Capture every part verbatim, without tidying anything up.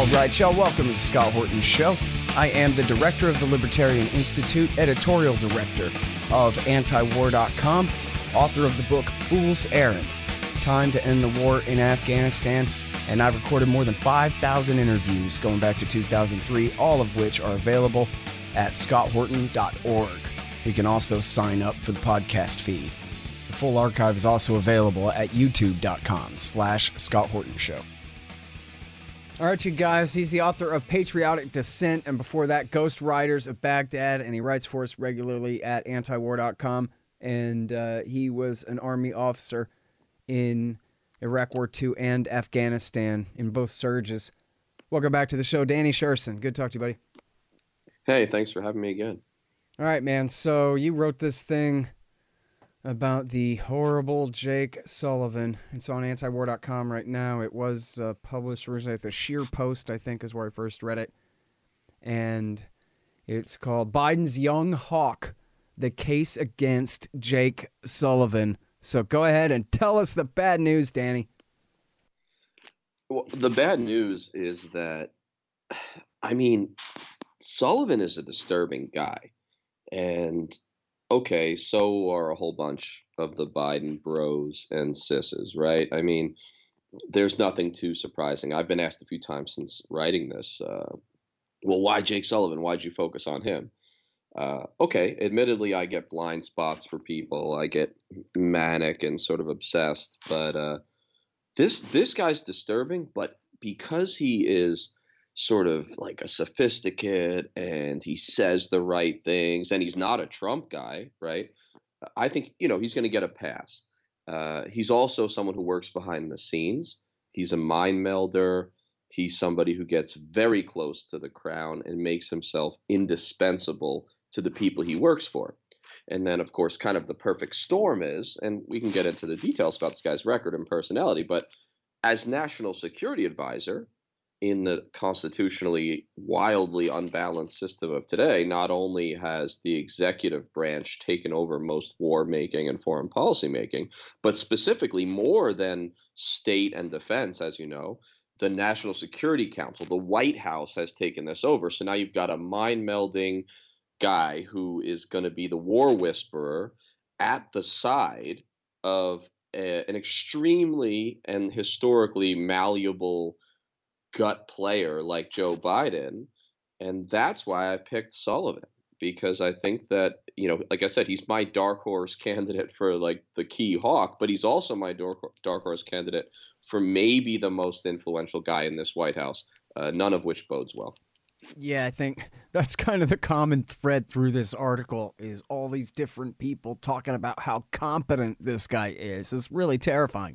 All right, y'all, welcome to the Scott Horton Show. I am the director of the Libertarian Institute, editorial director of anti war dot com, author of the book Fool's Errand, Time to End the War in Afghanistan, and I've recorded more than five thousand interviews going back to two thousand three, all of which are available at scott horton dot org. You can also sign up for the podcast feed. The full archive is also available at youtube dot com slash Scott Horton Show. All right, you guys, he's the author of Patriotic Descent, and before that, Ghost Riders of Baghdad, and he writes for us regularly at anti war dot com, and uh, he was an Army officer in Iraq War Two and Afghanistan in both surges. Welcome back to the show, Danny Sherson. Good to talk to you, buddy. Hey, thanks for having me again. All right, man, so you wrote this thing about the horrible Jake Sullivan. It's on anti war dot com right now. It was uh, published originally at the Sheer Post, I think, is where I first read it. And it's called Biden's Young Hawk, The Case Against Jake Sullivan. So go ahead and tell us the bad news, Danny. Well, the bad news is that, I mean, Sullivan is a disturbing guy. And okay, so are a whole bunch of the Biden bros and sisses, right? I mean, there's nothing too surprising. I've been asked a few times since writing this, uh, well, why Jake Sullivan? Why'd you focus on him? Uh, okay, admittedly, I get blind spots for people. I get manic and sort of obsessed. But uh, this this guy's disturbing, but because he is sort of like a sophisticate and he says the right things and he's not a Trump guy, right? I think, you know, he's going to get a pass. Uh, he's also someone who works behind the scenes. He's a mind melder. He's somebody who gets very close to the crown and makes himself indispensable to the people he works for. And then, of course, kind of the perfect storm is, and we can get into the details about this guy's record and personality, but as national security advisor, in the constitutionally wildly unbalanced system of today, not only has the executive branch taken over most war making and foreign policy making, but specifically more than state and defense, as you know, the National Security Council, the White House has taken this over. So now you've got a mind melding guy who is going to be the war whisperer at the side of a, an extremely and historically malleable gut player like Joe Biden. And that's why I picked Sullivan, because I think that, you know, like I said, he's my dark horse candidate for like the key hawk, but he's also my dark, dark horse candidate for maybe the most influential guy in this White House, uh, none of which bodes well. Yeah, I think that's kind of the common thread through this article is all these different people talking about how competent this guy is. It's really terrifying.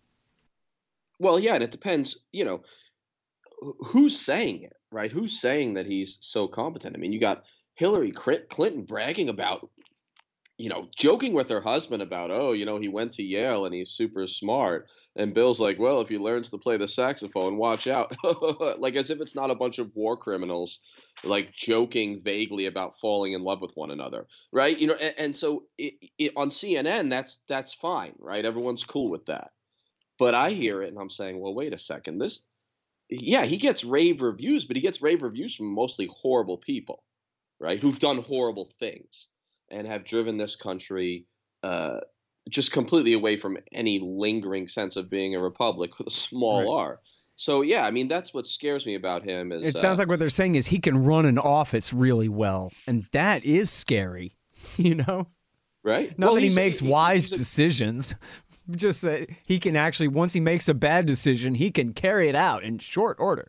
Well, yeah, and it depends, you know, who's saying it, right? Who's saying that he's so competent? I mean, you got Hillary Clinton bragging about, you know, joking with her husband about, oh, you know, he went to Yale and he's super smart. And Bill's like, well, if he learns to play the saxophone, watch out. Like as if it's not a bunch of war criminals, like joking vaguely about falling in love with one another, right? You know, and, and so it, it, on C N N, that's that's fine, right? Everyone's cool with that. But I hear it and I'm saying, well, wait a second, this. Yeah, he gets rave reviews, but he gets rave reviews from mostly horrible people, right? Who've done horrible things and have driven this country uh, just completely away from any lingering sense of being a republic with a small Right. r. So, yeah, I mean, that's what scares me about him. Is, It sounds uh, like what they're saying is he can run an office really well, and that is scary, you know? right? Not Well, that he he's- makes he- wise he's a- decisions, just that he can actually, once he makes a bad decision, he can carry it out in short order.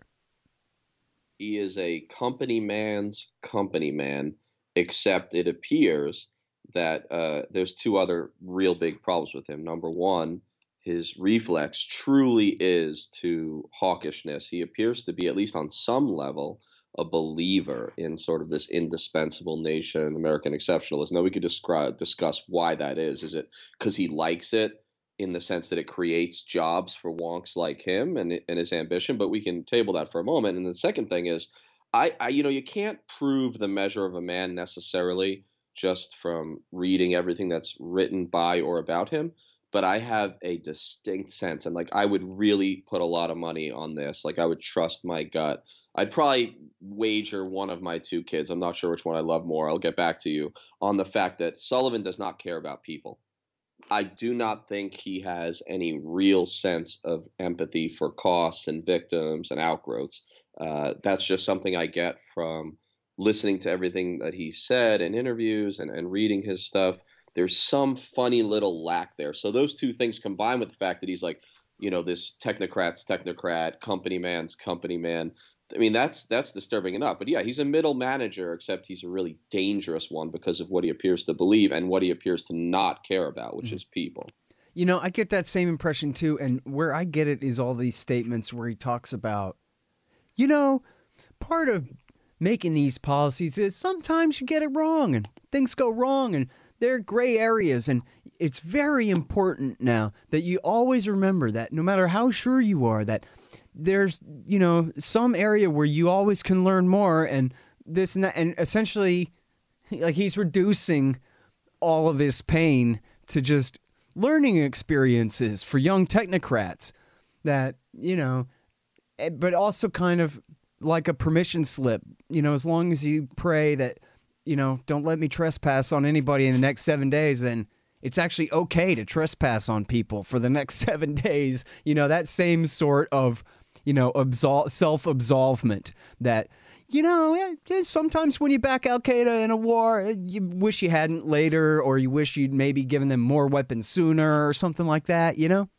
He is a company man's company man, except it appears that uh, there's two other real big problems with him. Number one, his reflex truly is to hawkishness. He appears to be, at least on some level, a believer in sort of this indispensable nation, American exceptionalism. Now, we could describe, discuss why that is. Is it because he likes it in the sense that it creates jobs for wonks like him and, and his ambition? But we can table that for a moment. And the second thing is, I, I, you know, you can't prove the measure of a man necessarily just from reading everything that's written by or about him. but I have a distinct sense, and like I would really put a lot of money on this. Like I would trust my gut. I'd probably wager one of my two kids. I'm not sure which one I love more. I'll get back to you on the fact that Sullivan does not care about people. I do not think he has any real sense of empathy for costs and victims and outgrowths. Uh, that's just something I get from listening to everything that he said in interviews and, and reading his stuff. There's some funny little lack there. So those two things combined with the fact that he's like, you know, this technocrat's technocrat, company man's company man. I mean, that's that's disturbing enough. But yeah, he's a middle manager, except he's a really dangerous one because of what he appears to believe and what he appears to not care about, which mm-hmm. is people. You know, I get that same impression too. And where I get it is all these statements where he talks about, you know, part of making these policies is sometimes you get it wrong and things go wrong and there are gray areas. And it's very important now that you always remember that no matter how sure you are that there's, you know, some area where you always can learn more and this and that. And essentially, like he's reducing all of this pain to just learning experiences for young technocrats that, you know, but also kind of like a permission slip, you know, as long as you pray that, you know, don't let me trespass on anybody in the next seven days, then it's actually okay to trespass on people for the next seven days. You know, that same sort of, you know, absol- self-absolvement that, you know, sometimes when you back Al-Qaeda in a war, you wish you hadn't later, or you wish you'd maybe given them more weapons sooner or something like that, you know?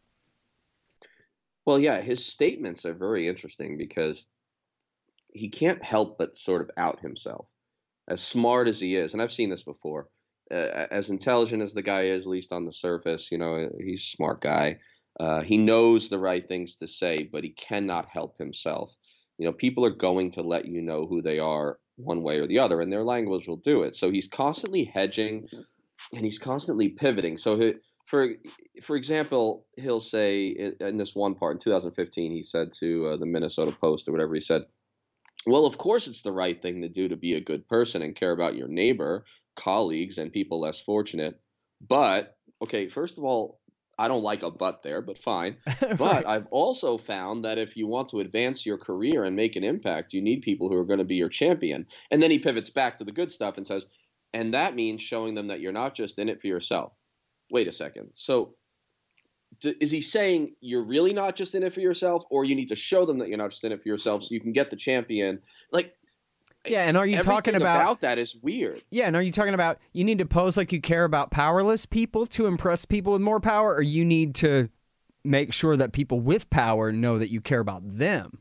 Well, yeah, his statements are very interesting because he can't help but sort of out himself. As smart as he is, and I've seen this before, uh, as intelligent as the guy is, at least on the surface, you know, he's a smart guy. Uh, he knows the right things to say, but he cannot help himself. You know, people are going to let you know who they are one way or the other, and their language will do it. So he's constantly hedging, and he's constantly pivoting. So he, for for example, he'll say in, in this one part in two thousand fifteen, he said to uh, the Minnesota Post or whatever, he said, well, of course it's the right thing to do to be a good person and care about your neighbor, colleagues, and people less fortunate. But, okay, first of all, I don't like a but there, but fine. But right. I've also found that if you want to advance your career and make an impact, you need people who are going to be your champion. And then he pivots back to the good stuff and says, and that means showing them that you're not just in it for yourself. Wait a second. So d- is he saying you're really not just in it for yourself, or you need to show them that you're not just in it for yourself so you can get the champion? Like, yeah, and are you talking about, about that is weird. Yeah, and are you talking about you need to pose like you care about powerless people to impress people with more power, or you need to make sure that people with power know that you care about them?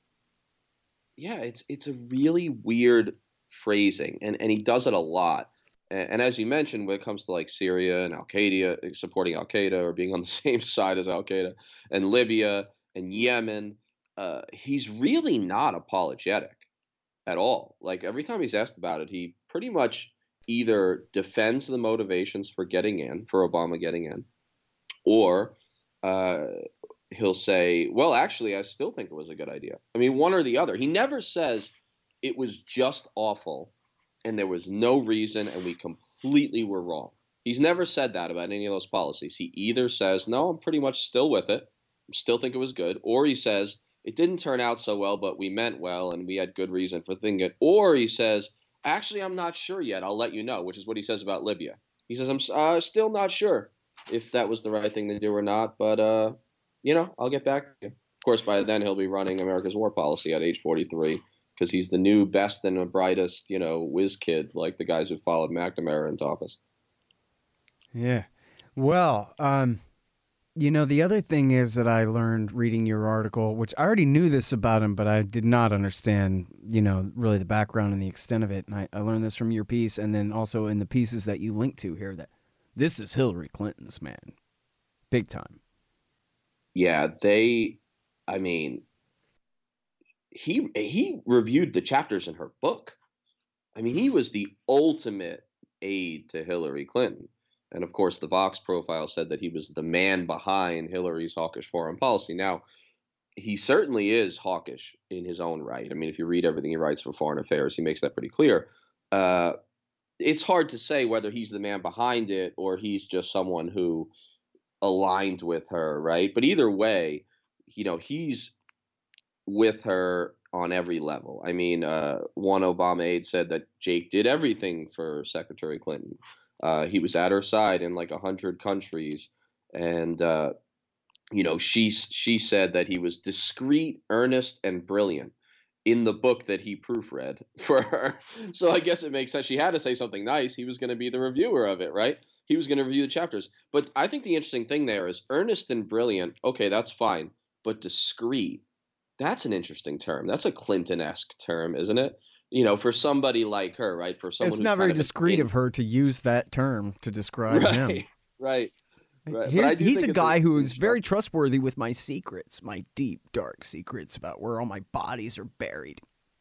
Yeah, it's it's a really weird phrasing, and, and he does it a lot. And, and as you mentioned, when it comes to like Syria and Al-Qaeda, supporting Al-Qaeda or being on the same side as Al-Qaeda, and Libya and Yemen, uh, he's really not apologetic at all. Like every time he's asked about it, he pretty much either defends the motivations for getting in, for Obama getting in, or uh, he'll say, well, actually, I still think it was a good idea. I mean, one or the other. He never says it was just awful and there was no reason and we completely were wrong. He's never said that about any of those policies. He either says, no, I'm pretty much still with it, I still think it was good, or he says, it didn't turn out so well, but we meant well, and we had good reason for thinking it. Or he says, actually, I'm not sure yet. I'll let you know, which is what he says about Libya. He says, I'm uh, still not sure if that was the right thing to do or not, but, uh, you know, I'll get back to you. Of course, by then, he'll be running America's war policy at age forty-three because he's the new best and the brightest, you know, whiz kid like the guys who followed McNamara into office. Yeah. Well, um... you know, the other thing is that I learned reading your article, which I already knew this about him, but I did not understand, you know, really the background and the extent of it. And I, I learned this from your piece and then also in the pieces that you linked to here that this is Hillary Clinton's man. Big time. Yeah, they, I mean, he he reviewed the chapters in her book. I mean, he was the ultimate aide to Hillary Clinton. And of course, the Vox profile said that he was the man behind Hillary's hawkish foreign policy. Now, he certainly is hawkish in his own right. I mean, if you read everything he writes for Foreign Affairs, he makes that pretty clear. Uh, it's hard to say whether he's the man behind it or he's just someone who aligned with her, right? But either way, you know, he's with her on every level. I mean, uh, one Obama aide said that Jake did everything for Secretary Clinton. Uh, he was at her side in like a hundred countries, and uh, you know, she she said that he was discreet, earnest, and brilliant in the book that he proofread for her. So I guess it makes sense. She had to say something nice. He was going to be the reviewer of it, right? He was going to review the chapters. But I think the interesting thing there is earnest and brilliant. Okay, that's fine. But discreet, that's an interesting term. That's a Clinton-esque term, isn't it? You know, for somebody like her, right? For someone It's who's not very kind of discreet in, of her to use that term to describe right, him. right, right. Here, But I do he's a think it's guy who it's is very trustworthy with my secrets, my deep, dark secrets about where all my bodies are buried.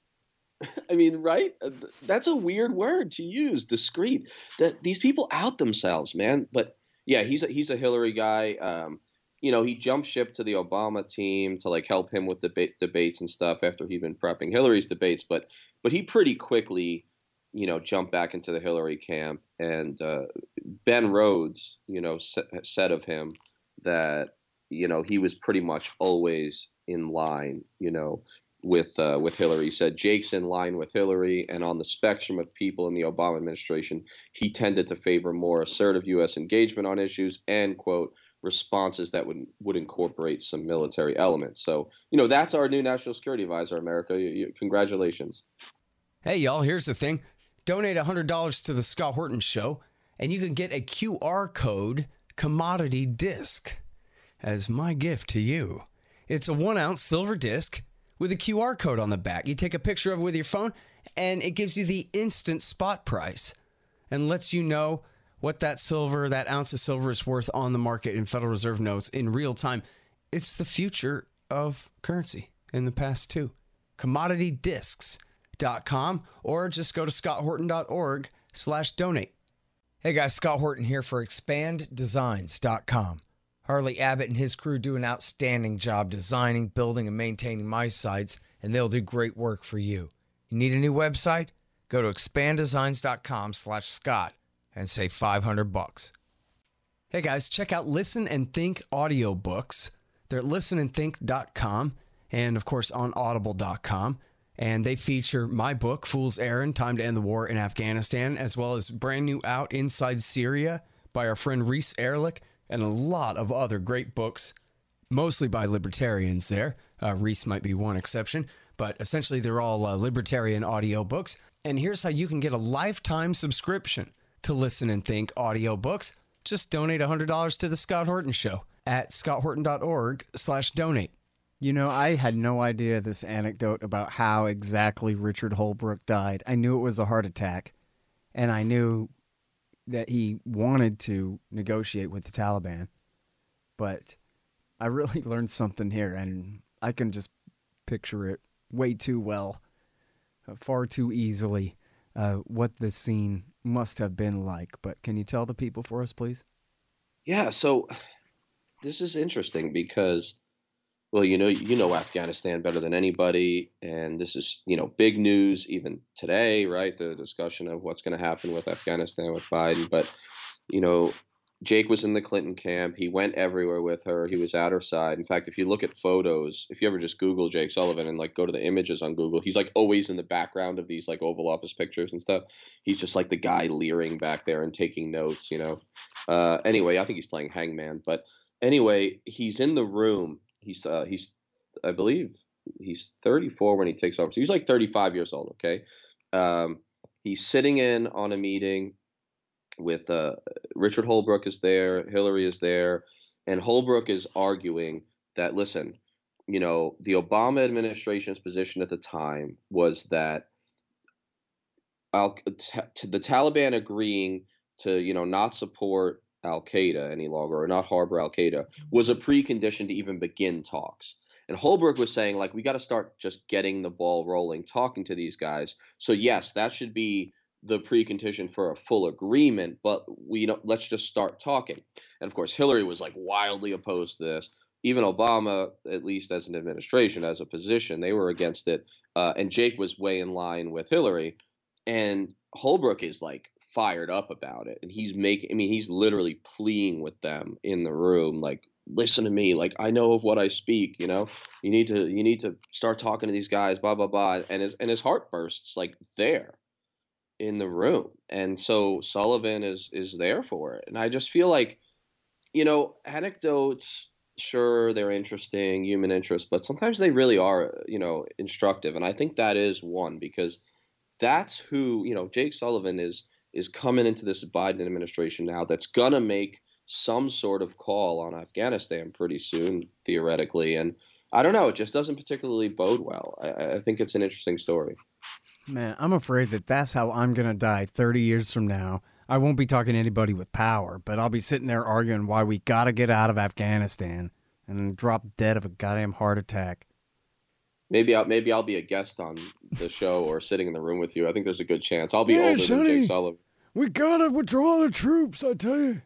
I mean, right? Uh, th- That's a weird word to use, discreet. That these people out themselves, man. But yeah, he's a, he's a Hillary guy. Um, you know, he jumped ship to the Obama team to like help him with debate debates and stuff after he'd been prepping Hillary's debates. But but he pretty quickly, you know, jumped back into the Hillary camp. And uh, Ben Rhodes, you know, sa- said of him that you know he was pretty much always in line, you know with uh, with Hillary. He said Jake's in line with Hillary, and on the spectrum of people in the Obama administration, he tended to favor more assertive U S engagement on issues and quote responses that would would incorporate some military elements. So you know that's our new national security advisor, America. You, you, congratulations. Hey, y'all, here's the thing. Donate one hundred dollars to the Scott Horton Show, and you can get a Q R code commodity disc as my gift to you. It's a one-ounce silver disc with a Q R code on the back. You take a picture of it with your phone, and it gives you the instant spot price and lets you know what that silver, that ounce of silver is worth on the market in Federal Reserve notes in real time. It's the future of currency in the past, too. commodity discs dot com or just go to scott horton dot org slash donate. Hey, guys, Scott Horton here for expand designs dot com. Harley Abbott and his crew do an outstanding job designing, building, and maintaining my sites, and they'll do great work for you. You need a new website? Go to expand designs dot com slash Scott and save five hundred bucks. Hey guys, check out Listen and Think audiobooks. They're at listen and think dot com and, of course, on audible dot com. And they feature my book, Fool's Errand, Time to End the War in Afghanistan, as well as brand new out Inside Syria by our friend Reese Erlich, and a lot of other great books, mostly by libertarians there. Uh, Reese might be one exception, but essentially they're all uh, libertarian audiobooks. And here's how you can get a lifetime subscription to Listen and Think audiobooks. Just donate one hundred dollars to The Scott Horton Show at scott horton dot org slash donate. You know, I had no idea this anecdote about how exactly Richard Holbrooke died. I knew it was a heart attack, and I knew that he wanted to negotiate with the Taliban, but I really learned something here, and I can just picture it way too well, uh, far too easily, uh, what this scene must have been like. But can you tell the people for us, please? Yeah. So this is interesting because, well, you know, you know Afghanistan better than anybody, and this is, you know, big news even today, right? The discussion of what's going to happen with Afghanistan with Biden. But, you know, Jake was in the Clinton camp. He went everywhere with her. He was at her side. In fact, if you look at photos, if you ever just Google Jake Sullivan and like go to the images on Google, he's like always in the background of these like Oval Office pictures and stuff. He's just like the guy leering back there and taking notes, you know. Uh, anyway, I think he's playing hangman. But anyway, he's in the room. He's uh, he's I believe he's thirty-four when he takes over. So he's like thirty-five years old. Okay, um, he's sitting in on a meeting with uh, Richard Holbrooke is there, Hillary is there, and Holbrooke is arguing that listen, you know, the Obama administration's position at the time was that Al- t- the Taliban agreeing to you know not support Al Qaeda any longer or not harbor Al Qaeda was a precondition to even begin talks. And Holbrooke was saying, like, we got to start just getting the ball rolling, talking to these guys. So yes, that should be the precondition for a full agreement, but we don't. Let's just start talking. And of course, Hillary was like wildly opposed to this. Even Obama, at least as an administration, as a position, they were against it. Uh, and Jake was way in line with Hillary. And Holbrooke is like fired up about it, and he's making. I mean, he's literally pleading with them in the room, like, listen to me, like I know of what I speak. You know, you need to you need to start talking to these guys, blah blah blah. And his and his heart bursts like there in the room, and so Sullivan is is there for it, and I just feel like, you know, anecdotes. Sure, they're interesting, human interest, but sometimes they really are, you know, instructive. And I think that is one, because that's who, you know, Jake Sullivan is is coming into this Biden administration now that's gonna make some sort of call on Afghanistan pretty soon, theoretically. And I don't know, it just doesn't particularly bode well. I, I think it's an interesting story. Man, I'm afraid that that's how I'm gonna die thirty years from now. I won't be talking to anybody with power, but I'll be sitting there arguing why we gotta get out of Afghanistan and then drop dead of a goddamn heart attack. Maybe I'll maybe I'll be a guest on the show or sitting in the room with you. I think there's a good chance. I'll be Yeah, older Sonny, than Jake Sullivan. We gotta withdraw the troops, I tell you.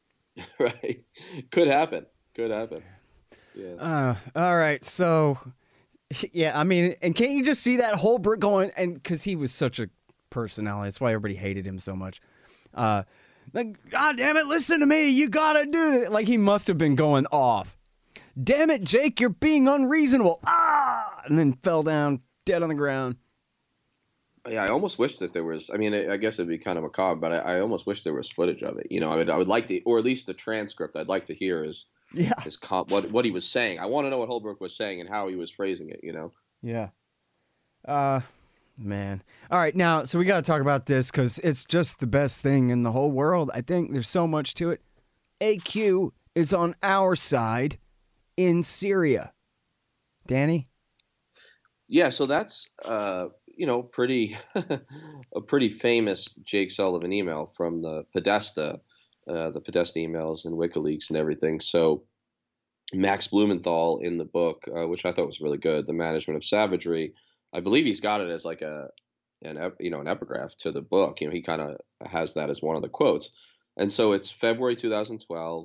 Right. Could happen. Could happen. Yeah. Uh, all right, so yeah, I mean, and can't you just see that Holbrook going? And because he was such a personality, that's why everybody hated him so much. Uh, like, God damn it, listen to me, you gotta do it. Like, he must have been going off. Damn it, Jake, you're being unreasonable. Ah! And then fell down dead on the ground. Yeah, I almost wish that there was. I mean, I I guess it'd be kind of macabre, but I, I almost wish there was footage of it. You know, I would, I would like to, or at least the transcript. I'd like to hear his, Yeah. his comp, what what he was saying. I want to know what Holbrook was saying and how he was phrasing it. You know. Yeah. Uh, man. All right, now, so we got to talk about this because it's just the best thing in the whole world. I think there's so much to it. A Q is on our side in Syria. Danny? Yeah, so that's uh, you know, pretty a pretty famous Jake Sullivan email from the Podesta, uh, the Podesta emails and WikiLeaks and everything. So Max Blumenthal in the book, uh, which I thought was really good, The Management of Savagery. I believe he's got it as like a an ep- you know an epigraph to the book. You know, he kind of has that as one of the quotes. And so it's February two thousand twelve,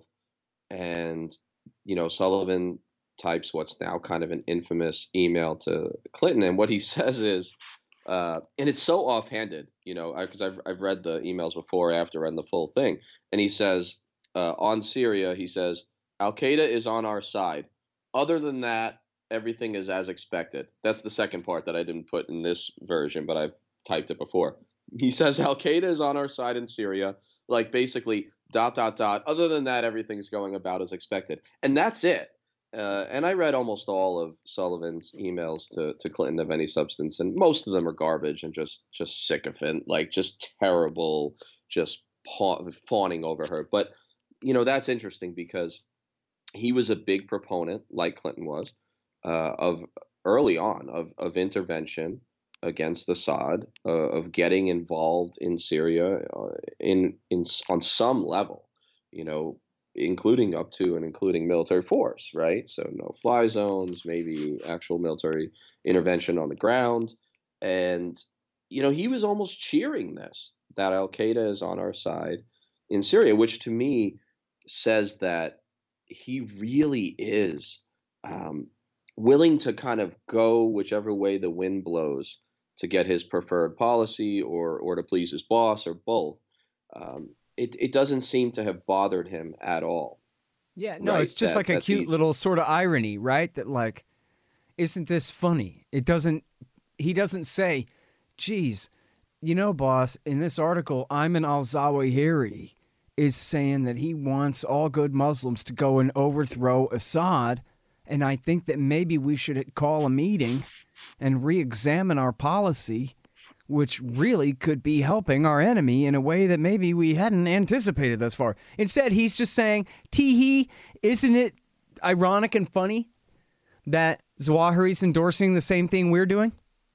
and you know Sullivan types what's now kind of an infamous email to Clinton, and what he says is, uh, and it's so offhanded, you know, because I've I've read the emails before, after read the full thing, and he says uh, on Syria, he says Al Qaeda is on our side. Other than that, everything is as expected. That's the second part that I didn't put in this version, but I've typed it before. He says Al Qaeda is on our side in Syria, like basically dot dot dot. Other than that, everything's going about as expected, and that's it. Uh, and I read almost all of Sullivan's emails to, to Clinton of any substance, and most of them are garbage and just just sycophant, like just terrible, just paw- fawning over her. But you know that's interesting because he was a big proponent, like Clinton was, uh, of early on of of intervention against Assad, uh, of getting involved in Syria uh, in in on some level, you know. Including up to and including military force, right? So no fly zones, maybe actual military intervention on the ground. And, you know, he was almost cheering this, that Al Qaeda is on our side in Syria, which to me says that he really is um, willing to kind of go whichever way the wind blows to get his preferred policy or, or to please his boss or both. Um, It it doesn't seem to have bothered him at all. Yeah, no, right? it's just That- like a that cute these- little sort of irony, right? That like, isn't this funny? It doesn't, he doesn't say, geez, you know, boss, in this article, Ayman al-Zawahiri is saying that he wants all good Muslims to go and overthrow Assad, and I think that maybe we should call a meeting and re-examine our policy, which really could be helping our enemy in a way that maybe we hadn't anticipated thus far. Instead, he's just saying, tee-hee, isn't it ironic and funny that Zawahiri's endorsing the same thing we're doing?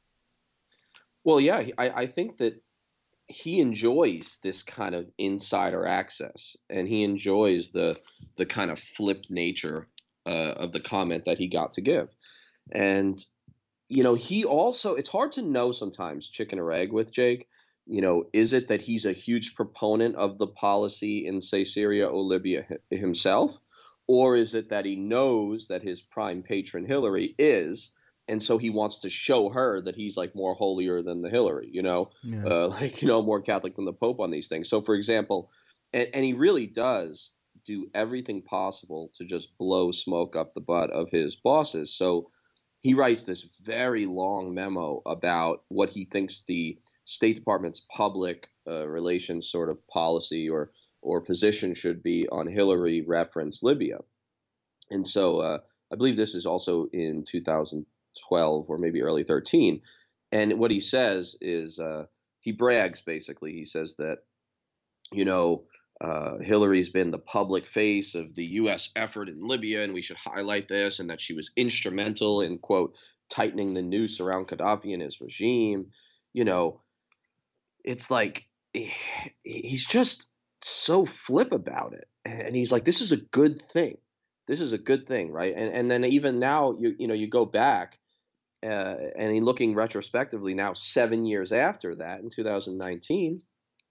Well, yeah, I, I think that he enjoys this kind of insider access, and he enjoys the the kind of flipped nature uh, of the comment that he got to give. And you know, he also, it's hard to know sometimes, chicken or egg with Jake. You know, is it that he's a huge proponent of the policy in, say, Syria or Libya h- himself? Or is it that he knows that his prime patron, Hillary, is, and so he wants to show her that he's like more holier than the Hillary, you know, Yeah. uh, like, you know, more Catholic than the Pope on these things. So, for example, and, and he really does do everything possible to just blow smoke up the butt of his bosses. So he writes this very long memo about what he thinks the State Department's public uh, relations sort of policy or or position should be on Hillary reference Libya. And so uh, I believe this is also in two thousand twelve or maybe early thirteen. And what he says is uh, he brags, basically. He says that, you know, uh, Hillary's been the public face of the U S effort in Libya, and we should highlight this, and that she was instrumental in, quote, tightening the noose around Gaddafi and his regime. You know, it's like he's just so flip about it. And he's like, this is a good thing. This is a good thing, right? And and then even now, you you know, you go back uh, and in looking retrospectively now, seven years after that, in two thousand nineteen,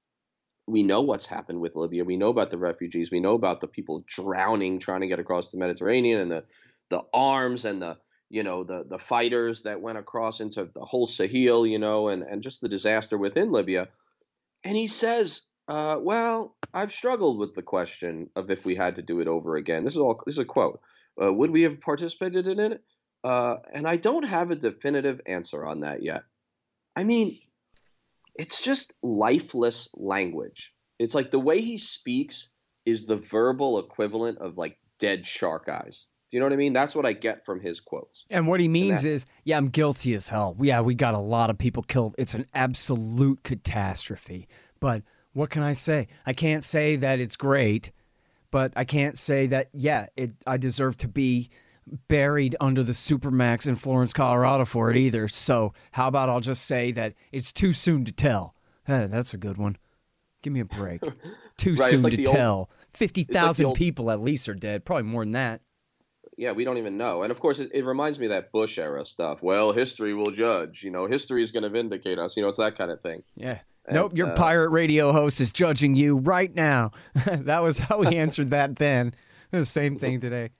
we know what's happened with Libya. We know about the refugees. We know about the people drowning trying to get across the Mediterranean, and the the arms and the you know the the fighters that went across into the whole Sahel, you know, and and just the disaster within Libya. And he says, uh, "Well, I've struggled with the question of if we had to do it over again." This is all. This is a quote. Uh, would we have participated in it? Uh, and I don't have a definitive answer on that yet. I mean, it's just lifeless language. It's like the way he speaks is the verbal equivalent of like dead shark eyes. Do you know what I mean? That's what I get from his quotes. And what he means that, is, yeah, I'm guilty as hell. Yeah, we got a lot of people killed. It's an absolute catastrophe. But what can I say? I can't say that it's great, but I can't say that, yeah, it. I deserve to be buried under the Supermax in Florence, Colorado for it either. So how about I'll just say that it's too soon to tell. Hey, that's a good one. Give me a break. Too right, soon like to old, tell. fifty thousand like old, people at least are dead. Probably more than that. Yeah, we don't even know. And of course, it, it reminds me of that Bush era stuff. Well, history will judge. You know, history is going to vindicate us. You know, it's that kind of thing. Yeah. And, nope, your uh, pirate radio host is judging you right now. That was how he answered that then. The same thing today.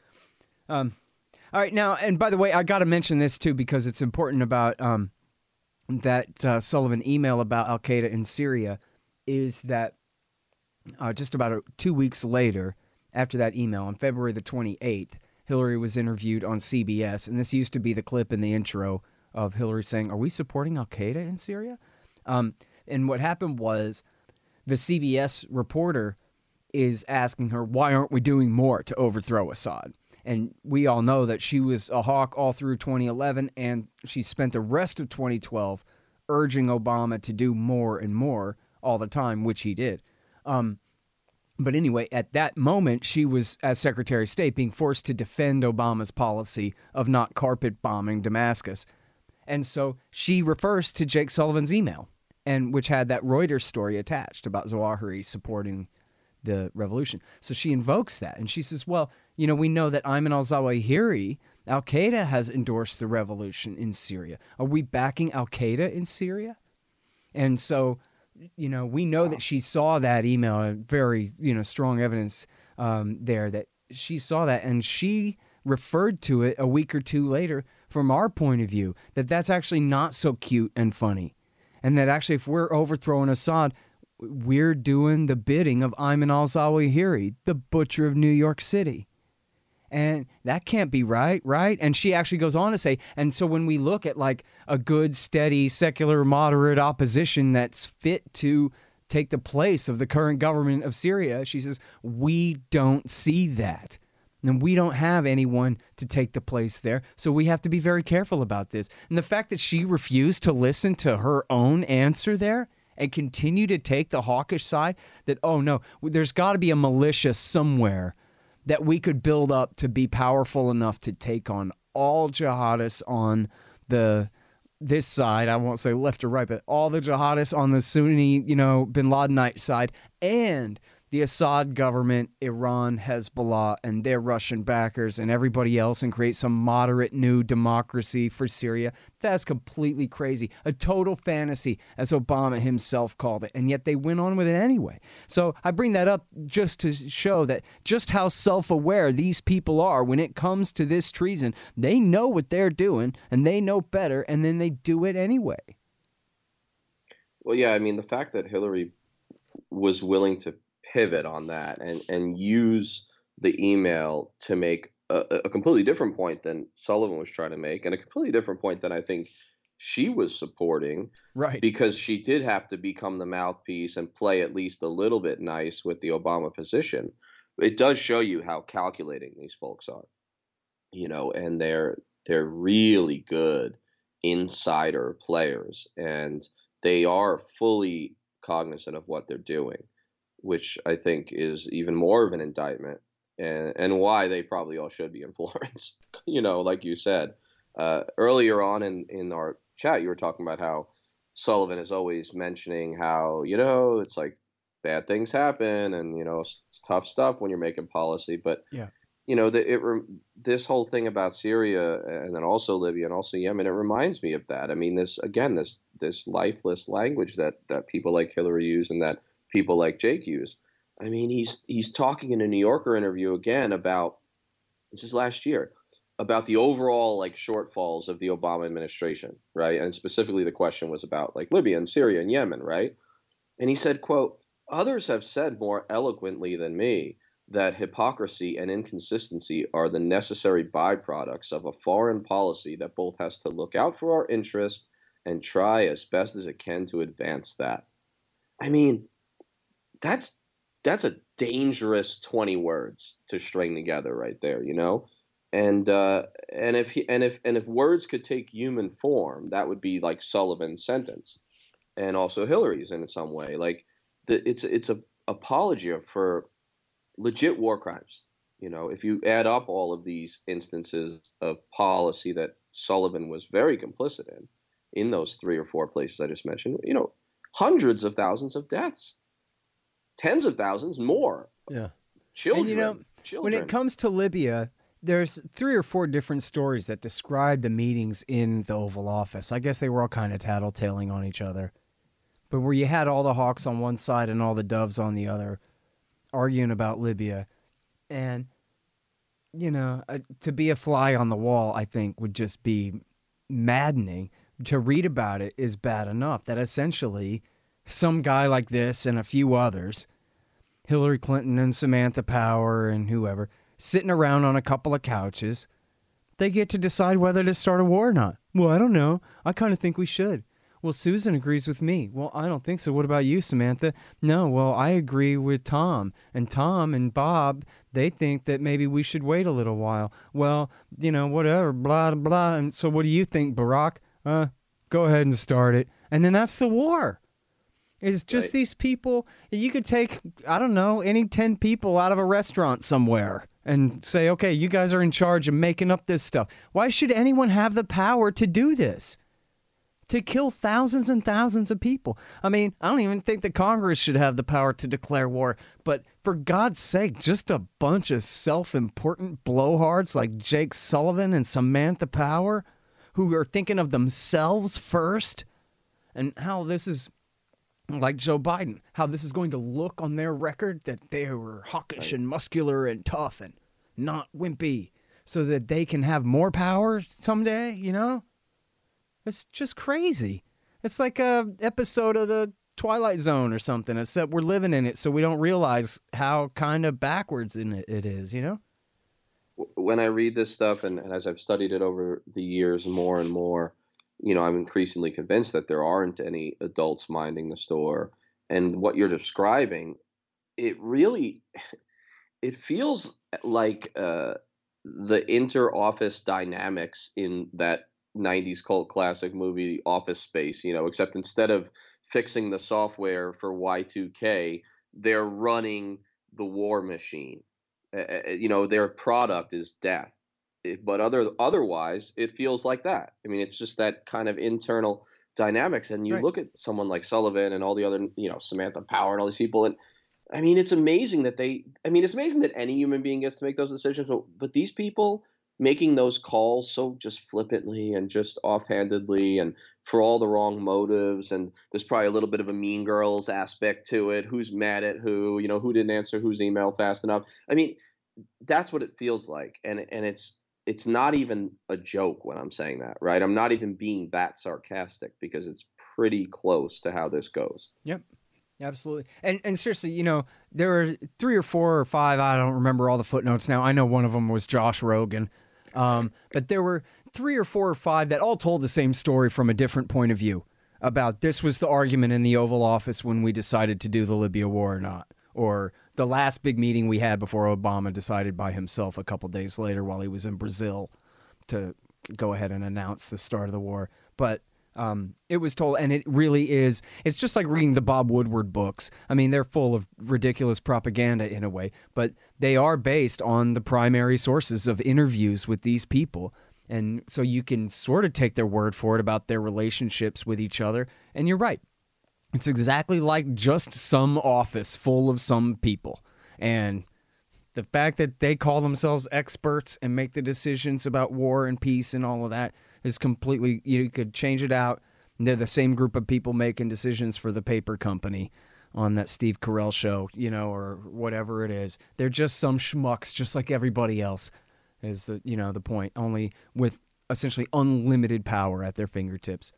Um, all right, now, and by the way, I got to mention this too because it's important about um, that uh, Sullivan email about Al-Qaeda in Syria is that uh, just about a, two weeks later, after that email, on February the twenty-eighth, Hillary was interviewed on C B S, and this used to be the clip in the intro of Hillary saying, "Are we supporting Al-Qaeda in Syria?" Um, and what happened was the C B S reporter is asking her, why aren't we doing more to overthrow Assad? And we all know that she was a hawk all through twenty eleven, and she spent the rest of twenty twelve urging Obama to do more and more all the time, which he did. Um, but anyway, at that moment, she was, as Secretary of State, being forced to defend Obama's policy of not carpet bombing Damascus. And so she refers to Jake Sullivan's email, and which had that Reuters story attached about Zawahiri supporting the revolution. So she invokes that, and she says, well, you know, we know that Ayman al-Zawahiri, Al-Qaeda has endorsed the revolution in Syria. Are we backing Al-Qaeda in Syria? And so, you know, we know that she saw that email, very, you know, strong evidence um, there that she saw that, and she referred to it a week or two later from our point of view, that that's actually not so cute and funny. And that actually if we're overthrowing Assad, we're doing the bidding of Ayman al-Zawahiri, the butcher of New York City. And that can't be right, right? And she actually goes on to say, and so when we look at like a good, steady, secular, moderate opposition that's fit to take the place of the current government of Syria, she says, we don't see that. And we don't have anyone to take the place there. So we have to be very careful about this. And the fact that she refused to listen to her own answer there and continue to take the hawkish side that, oh no, there's got to be a militia somewhere that we could build up to be powerful enough to take on all jihadists on the this side. I won't say left or right, but all the jihadists on the Sunni, you know, bin Ladenite side, and the Assad government, Iran, Hezbollah, and their Russian backers and everybody else and create some moderate new democracy for Syria. That's completely crazy. A total fantasy, as Obama himself called it. And yet they went on with it anyway. So I bring that up just to show that just how self-aware these people are when it comes to this treason. They know what they're doing and they know better, and then they do it anyway. Well, yeah, I mean, the fact that Hillary was willing to pivot on that and and use the email to make a, a completely different point than Sullivan was trying to make, and a completely different point than I think she was supporting, right? Because she did have to become the mouthpiece and play at least a little bit nice with the Obama position. It does show you how calculating these folks are, you know, and they're they're really good insider players, and they are fully cognizant of what they're doing, which I think is even more of an indictment, and and why they probably all should be in Florence. You know, like you said uh, earlier on in in our chat, you were talking about how Sullivan is always mentioning how, you know, it's like bad things happen, and you know it's, it's tough stuff when you're making policy. But yeah, you know, the, it this whole thing about Syria and then also Libya and also Yemen, it reminds me of that. I mean, this again, this this lifeless language that that people like Hillary use and that people like Jake use. I mean, he's he's talking in a New Yorker interview again about, this is last year, about the overall like shortfalls of the Obama administration, right? And specifically the question was about like Libya and Syria and Yemen, right? And he said, quote, "Others have said more eloquently than me that hypocrisy and inconsistency are the necessary byproducts of a foreign policy that both has to look out for our interest and try as best as it can to advance that." I mean, that's that's a dangerous twenty words to string together right there, you know? And uh, and if he, and if and if words could take human form, that would be like Sullivan's sentence, and also Hillary's in some way. Like the, it's it's a apology for legit war crimes. You know, if you add up all of these instances of policy that Sullivan was very complicit in, in those three or four places I just mentioned, you know, hundreds of thousands of deaths, tens of thousands more. Yeah. Children. And you know, children. when it comes to Libya, there's three or four different stories that describe the meetings in the Oval Office. I guess they were all kind of tattletaling on each other. But where you had all the hawks on one side and all the doves on the other arguing about Libya. And, you know, uh, to be a fly on the wall, I think, would just be maddening. To read about it is bad enough that essentially some guy like this and a few others, Hillary Clinton and Samantha Power and whoever, sitting around on a couple of couches, they get to decide whether to start a war or not. Well, I don't know. I kind of think we should. Well, Susan agrees with me. Well, I don't think so. What about you, Samantha? No, well, I agree with Tom. And Tom and Bob, they think that maybe we should wait a little while. Well, you know, whatever, blah, blah. And so what do you think, Barack? Uh, go ahead and start it. And then that's the war. It's just right. These people, you could take, I don't know, any ten people out of a restaurant somewhere and say, okay, you guys are in charge of making up this stuff. Why should anyone have the power to do this? To kill thousands and thousands of people. I mean, I don't even think that Congress should have the power to declare war. But for God's sake, just a bunch of self-important blowhards like Jake Sullivan and Samantha Power who are thinking of themselves first and how this is, like Joe Biden, how this is going to look on their record that they were hawkish and muscular and tough and not wimpy so that they can have more power someday, you know? It's just crazy. It's like a episode of the Twilight Zone or something, except we're living in it so we don't realize how kind of backwards in it, it is, you know? When I read this stuff and, and as I've studied it over the years more and more, you know, I'm increasingly convinced that there aren't any adults minding the store. And what you're describing, it really, it feels like uh, the inter-office dynamics in that nineties cult classic movie, Office Space, you know, except instead of fixing the software for Y two K, they're running the war machine. Uh, you know, their product is death. It, but other otherwise, it feels like that. I mean, it's just that kind of internal dynamics. And you right. look at someone like Sullivan and all the other, you know, Samantha Power and all these people, and I mean, it's amazing that they, I mean, it's amazing that any human being gets to make those decisions, but, but these people making those calls so just flippantly and just offhandedly and for all the wrong motives. And there's probably a little bit of a Mean Girls aspect to it. Who's mad at who, you know, who didn't answer whose email fast enough. I mean, that's what it feels like. And, and it's, it's not even a joke when I'm saying that, right? I'm not even being that sarcastic because it's pretty close to how this goes. Yep. Absolutely. And and seriously, you know, there were three or four or five, I don't remember all the footnotes now. I know one of them was Josh Rogan. Um, but there were three or four or five that all told the same story from a different point of view about this was the argument in the Oval Office when we decided to do the Libya war or not. Or the last big meeting we had before Obama decided by himself a couple days later while he was in Brazil to go ahead and announce the start of the war. But Um, it was told, and it really is, it's just like reading the Bob Woodward books. I mean, they're full of ridiculous propaganda in a way, but they are based on the primary sources of interviews with these people. And so you can sort of take their word for it about their relationships with each other. And you're right. It's exactly like just some office full of some people. And the fact that they call themselves experts and make the decisions about war and peace and all of that is completely, you could change it out. They're the same group of people making decisions for the paper company on that Steve Carell show, you know, or whatever it is. They're just some schmucks, just like everybody else, is the, you know, the point, only with essentially unlimited power at their fingertips.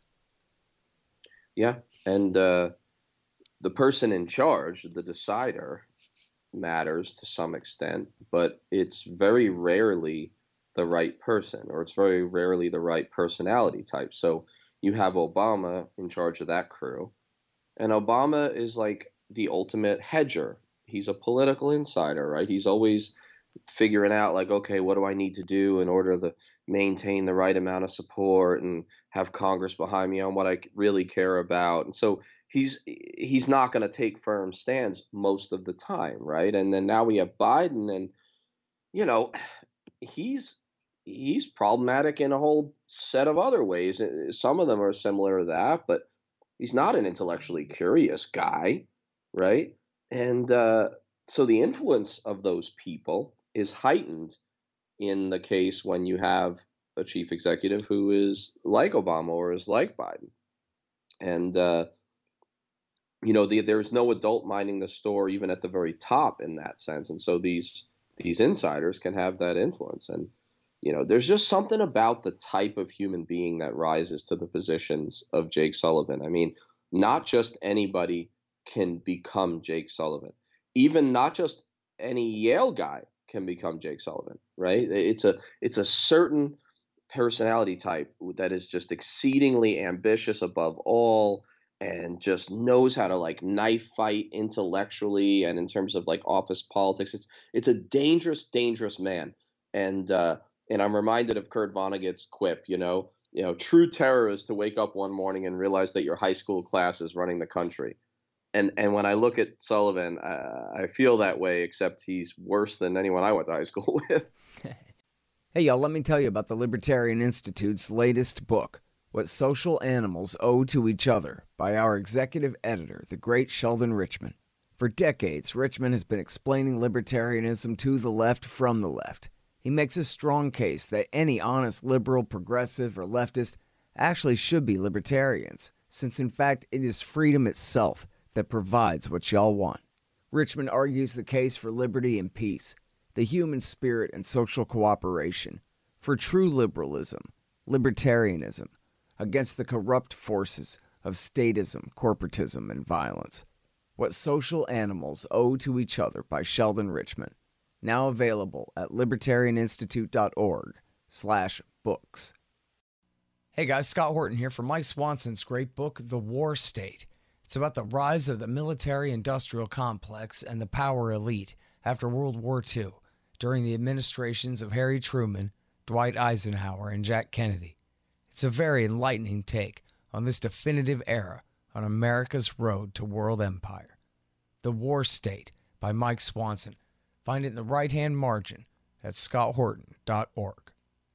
Yeah. And uh, the person in charge, the decider, matters to some extent, but it's very rarely the right person, or it's very rarely the right personality type. So you have Obama in charge of that crew, and Obama is like the ultimate hedger. He's a political insider, right? He's always figuring out like, okay, what do I need to do in order to maintain the right amount of support and have Congress behind me on what I really care about. And so he's he's not going to take firm stands most of the time, right? And then now we have Biden, and you know, he's he's problematic in a whole set of other ways. Some of them are similar to that, but he's not an intellectually curious guy, right? And uh, so the influence of those people is heightened in the case when you have a chief executive who is like Obama or is like Biden. And, uh, you know, the, there's no adult minding the store even at the very top in that sense. And so these these insiders can have that influence. And, you know, there's just something about the type of human being that rises to the positions of Jake Sullivan. I mean, not just anybody can become Jake Sullivan. Even not just any Yale guy can become Jake Sullivan, right? It's a it's a certain personality type that is just exceedingly ambitious above all and just knows how to like knife fight intellectually and in terms of like office politics. It's it's a dangerous, dangerous man. And uh, and I'm reminded of Kurt Vonnegut's quip, you know, you know, true terror is to wake up one morning and realize that your high school class is running the country. And and when I look at Sullivan, uh, I feel that way, except he's worse than anyone I went to high school with. Hey, y'all, let me tell you about the Libertarian Institute's latest book, What Social Animals Owe to Each Other, by our executive editor, the great Sheldon Richman. For decades, Richman has been explaining libertarianism to the left from the left. He makes a strong case that any honest liberal, progressive, or leftist actually should be libertarians, since in fact it is freedom itself that provides what y'all want. Richman argues the case for liberty and peace, the human spirit and social cooperation, for true liberalism, libertarianism, against the corrupt forces of statism, corporatism, and violence. What Social Animals Owe to Each Other by Sheldon Richman. Now available at libertarianinstitute.org slash books. Hey guys, Scott Horton here for Mike Swanson's great book, The War State. It's about the rise of the military-industrial complex and the power elite after World War Two, during the administrations of Harry Truman, Dwight Eisenhower, and Jack Kennedy. It's a very enlightening take on this definitive era on America's road to world empire. The War State by Mike Swanson. Find it in the right-hand margin at scott horton dot org.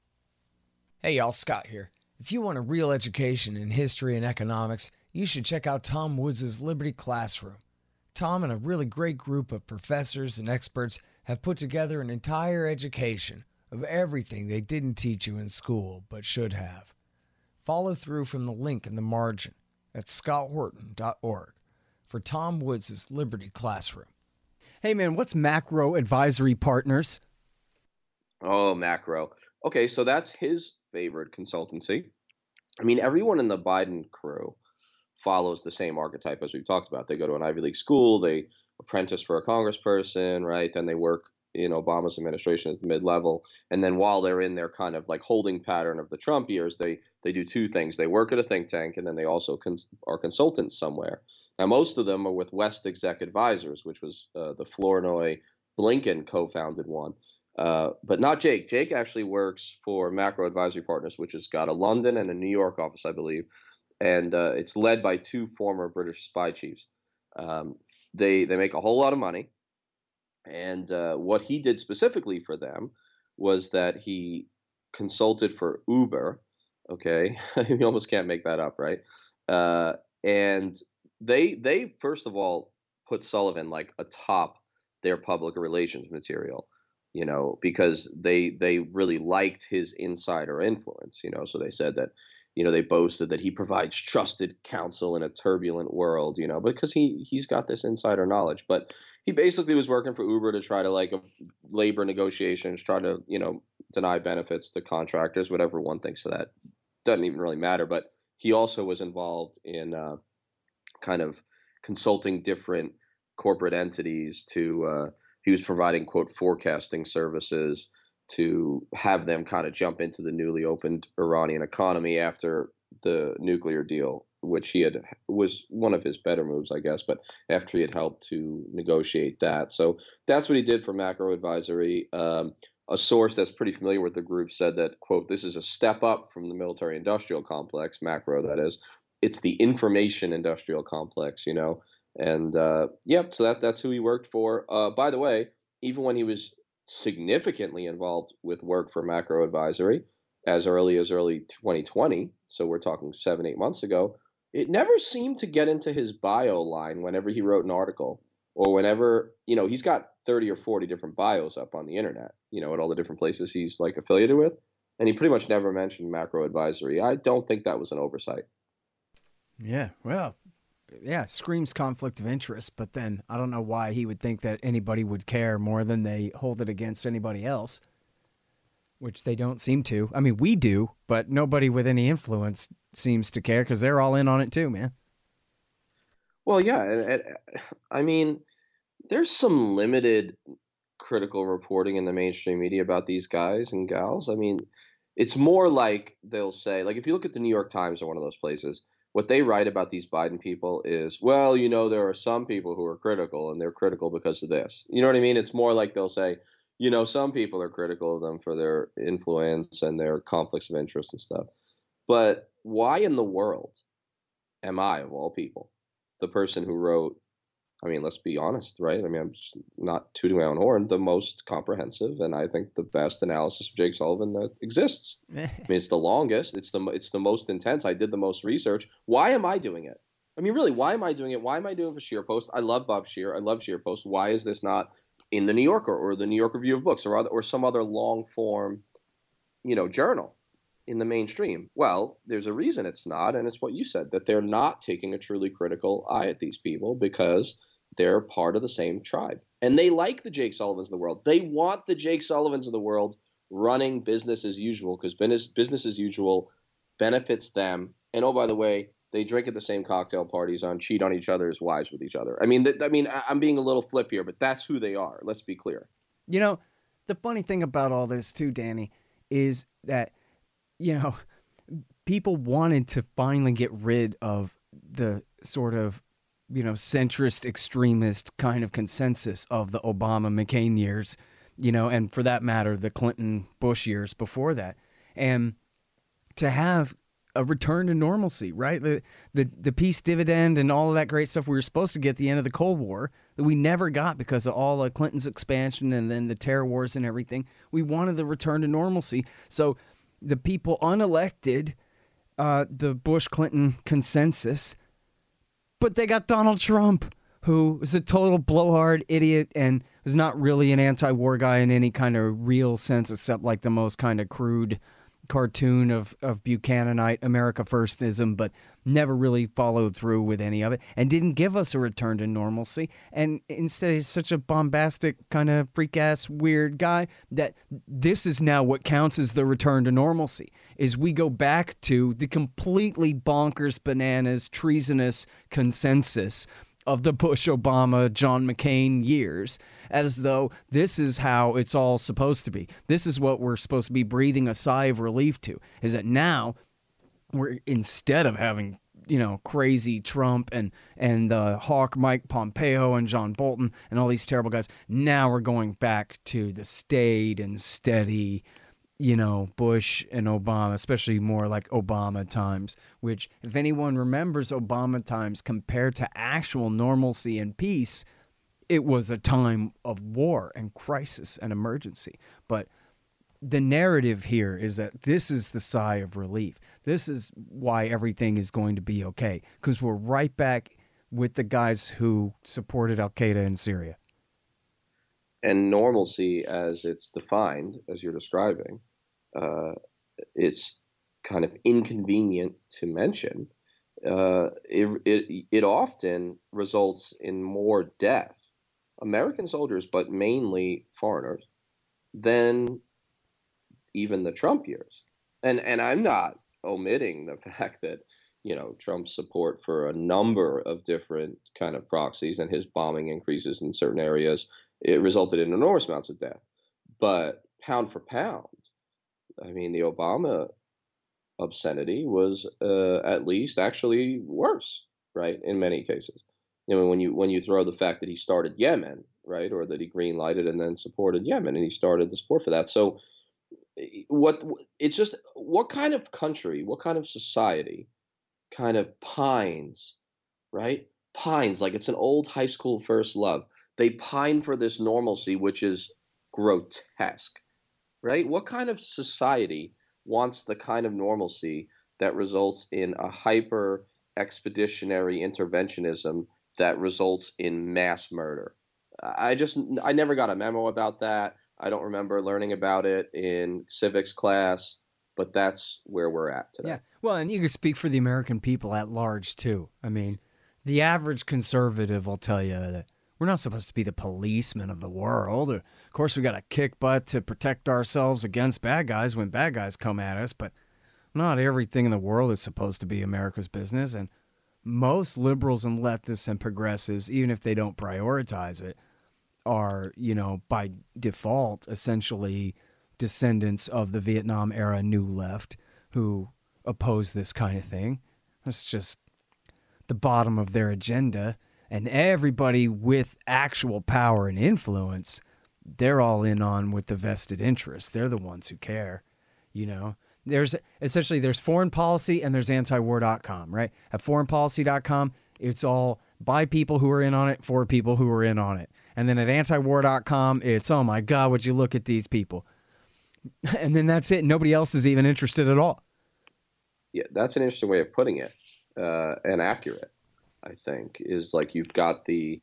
Hey y'all, Scott here. If you want a real education in history and economics, you should check out Tom Woods' Liberty Classroom. Tom and a really great group of professors and experts have put together an entire education of everything they didn't teach you in school but should have. Follow through from the link in the margin at scott horton dot org for Tom Woods' Liberty Classroom. Hey man, what's Macro Advisory Partners? Oh, Macro. Okay, so that's his favorite consultancy. I mean, everyone in the Biden crew follows the same archetype as we've talked about. They go to an Ivy League school, they apprentice for a congressperson, right? Then they work in Obama's administration at the mid-level. And then while they're in their kind of like holding pattern of the Trump years, they they do two things. They work at a think tank, and then they also cons- are consultants somewhere. Now, most of them are with West Exec Advisors, which was uh, the Flournoy Blinken co-founded one. Uh, but not Jake. Jake actually works for Macro Advisory Partners, which has got a London and a New York office, I believe. And uh, it's led by two former British spy chiefs. Um, they they make a whole lot of money. And uh, what he did specifically for them was that he consulted for Uber. Okay, you almost can't make that up, right? Uh, and they they first of all put Sullivan like atop their public relations material, you know, because they they really liked his insider influence, you know. So they said that, you know, they boasted that he provides trusted counsel in a turbulent world, you know, because he he's got this insider knowledge. But he basically was working for Uber to try to like labor negotiations, try to, you know, deny benefits to contractors, whatever one thinks of that. Doesn't even really matter. But he also was involved in uh, kind of consulting different corporate entities to uh, he was providing, quote, forecasting services to have them kind of jump into the newly opened Iranian economy after the nuclear deal, which he had was one of his better moves, I guess, but after he had helped to negotiate that. So that's what he did for Macro Advisory. Um, a source that's pretty familiar with the group said that, quote, this is a step up from the military industrial complex, Macro, that is. It's the information industrial complex, you know. And uh, yep, so that that's who he worked for. Uh, by the way, even when he was significantly involved with work for Macro Advisory as early as early twenty twenty, so we're talking seven, eight months ago, it never seemed to get into his bio line whenever he wrote an article or whenever, you know, he's got thirty or forty different bios up on the internet, you know, at all the different places he's like affiliated with. And he pretty much never mentioned Macro Advisory. I don't think that was an oversight. Yeah, well, yeah, screams conflict of interest, but then I don't know why he would think that anybody would care more than they hold it against anybody else, which they don't seem to. I mean, we do, but nobody with any influence seems to care because they're all in on it too, man. Well, yeah, and, and, I mean, there's some limited critical reporting in the mainstream media about these guys and gals. I mean, it's more like they'll say, like if you look at the New York Times or one of those places, what they write about these Biden people is, well, you know, there are some people who are critical and they're critical because of this. You know what I mean? It's more like they'll say, you know, some people are critical of them for their influence and their conflicts of interest and stuff. But why in the world am I, of all people, the person who wrote, I mean, let's be honest, right? I mean, I'm just not tooting my own horn, the most comprehensive and I think the best analysis of Jake Sullivan that exists. I mean, it's the longest. It's the it's the most intense. I did the most research. Why am I doing it? I mean, really, why am I doing it? Why am I doing it for ScheerPost? I love Bob Scheer. I love ScheerPost. Why is this not in the New Yorker or the New York Review of Books or other, or some other long form, you know, journal in the mainstream? Well, there's a reason it's not, and it's what you said, that they're not taking a truly critical eye at these people because they're part of the same tribe. And they like the Jake Sullivans of the world. They want the Jake Sullivans of the world running business as usual because business, business as usual benefits them. And oh, by the way, they drink at the same cocktail parties and cheat on each other's wives with each other. I mean, th- I mean, I'm being a little flip here, but that's who they are. Let's be clear. You know, the funny thing about all this too, Danny, is that, you know, people wanted to finally get rid of the sort of, you know, centrist, extremist kind of consensus of the Obama-McCain years, you know, and for that matter, the Clinton-Bush years before that. And to have a return to normalcy, right? The, the the peace dividend and all of that great stuff we were supposed to get at the end of the Cold War that we never got because of all of Clinton's expansion and then the terror wars and everything. We wanted the return to normalcy. So the people unelected, uh, the Bush-Clinton consensus, but they got Donald Trump. who was a total blowhard idiot and was not really an anti-war guy in any kind of real sense, except like the most kind of crude cartoon of, of Buchananite America Firstism, but never really followed through with any of it and didn't give us a return to normalcy. And instead, he's such a bombastic, kind of freak-ass, weird guy that this is now what counts as the return to normalcy, is we go back to the completely bonkers, bananas, treasonous consensus of the Bush, Obama, John McCain years, as though this is how it's all supposed to be. This is what we're supposed to be breathing a sigh of relief to, is that now we're, instead of having, you know, crazy Trump and, and the hawk Mike Pompeo and John Bolton and all these terrible guys, now we're going back to the staid and steady, you know, Bush and Obama, especially more like Obama times, which, if anyone remembers Obama times compared to actual normalcy and peace, it was a time of war and crisis and emergency. But the narrative here is that this is the sigh of relief. This is why everything is going to be okay, because we're right back with the guys who supported Al-Qaeda in Syria. And normalcy, as it's defined, as you're describing, uh, it's kind of inconvenient to mention. Uh, it, it, it often results in more death, American soldiers, but mainly foreigners, than even the Trump years. And and I'm not omitting the fact that, you know, Trump's support for a number of different kind of proxies and his bombing increases in certain areas, it resulted in enormous amounts of death. But pound for pound, I mean, the Obama obscenity was uh, at least actually worse, right, in many cases. You know, when you when you throw the fact that he started Yemen, right, or that he green-lighted and then supported Yemen, and he started the support for that. So what it's just, what kind of country, what kind of society kind of pines, right, pines like it's an old high school first love. They pine for this normalcy, which is grotesque. Right? What kind of society wants the kind of normalcy that results in a hyper expeditionary interventionism that results in mass murder? I just, I never got a memo about that. I don't remember learning about it in civics class, but that's where we're at today. Yeah. Well, and you can speak for the American people at large, too. I mean, the average conservative will tell you that we're not supposed to be the policemen of the world. Of course, we got to kick butt to protect ourselves against bad guys when bad guys come at us, but not everything in the world is supposed to be America's business. And most liberals and leftists and progressives, even if they don't prioritize it, are, you know, by default, essentially descendants of the Vietnam era New Left who oppose this kind of thing. It's just the bottom of their agenda. And everybody with actual power and influence, they're all in on with the vested interests. They're the ones who care, you know. There's essentially, there's foreign policy and there's anti war dot com, right? At foreign policy dot com, it's all by people who are in on it, for people who are in on it. And then at anti war dot com, it's, oh my God, would you look at these people? And then that's it. Nobody else is even interested at all. Yeah, that's an interesting way of putting it, uh, and accurate. I think, is like you've got the,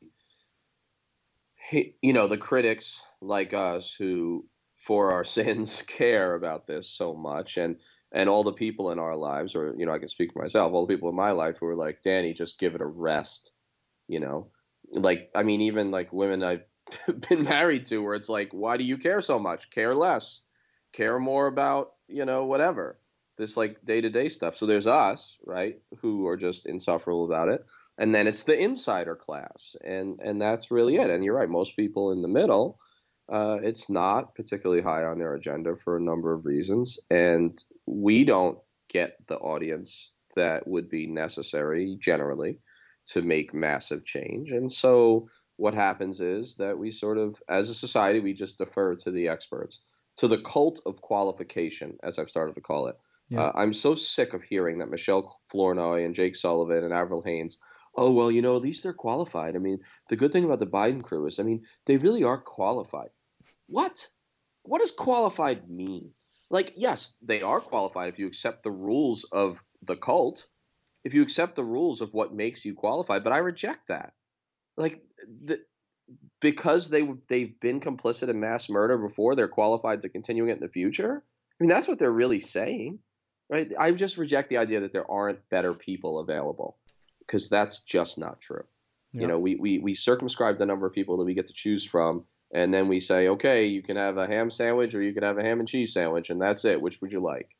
you know, the critics like us who, for our sins, care about this so much, and and all the people in our lives, or, you know, I can speak for myself, all the people in my life who are like, Danny, just give it a rest, you know, like, I mean, even like women I've been married to, where it's like, why do you care so much? Care less, care more about, you know, whatever, this like day-to-day stuff. So there's us, right, who are just insufferable about it. And then it's the insider class, and and that's really it. And you're right, most people in the middle, uh, it's not particularly high on their agenda for a number of reasons. And we don't get the audience that would be necessary generally to make massive change. And so what happens is that we sort of, as a society, we just defer to the experts, to the cult of qualification, as I've started to call it. Yeah. Uh, I'm so sick of hearing that Michelle Flournoy and Jake Sullivan and Avril Haines, oh, well, you know, at least they're qualified. I mean, the good thing about the Biden crew is, I mean, they really are qualified. What? What does qualified mean? Like, yes, they are qualified if you accept the rules of the cult, if you accept the rules of what makes you qualified, but I reject that. like the, because they they've been complicit in mass murder before, they're qualified to continuing it in the future. I mean, that's what they're really saying, right? I just reject the idea that there aren't better people available, because that's just not true. Yeah. You know, we, we we circumscribe the number of people that we get to choose from, and then we say, okay, you can have a ham sandwich or you can have a ham and cheese sandwich, and that's it. Which would you like?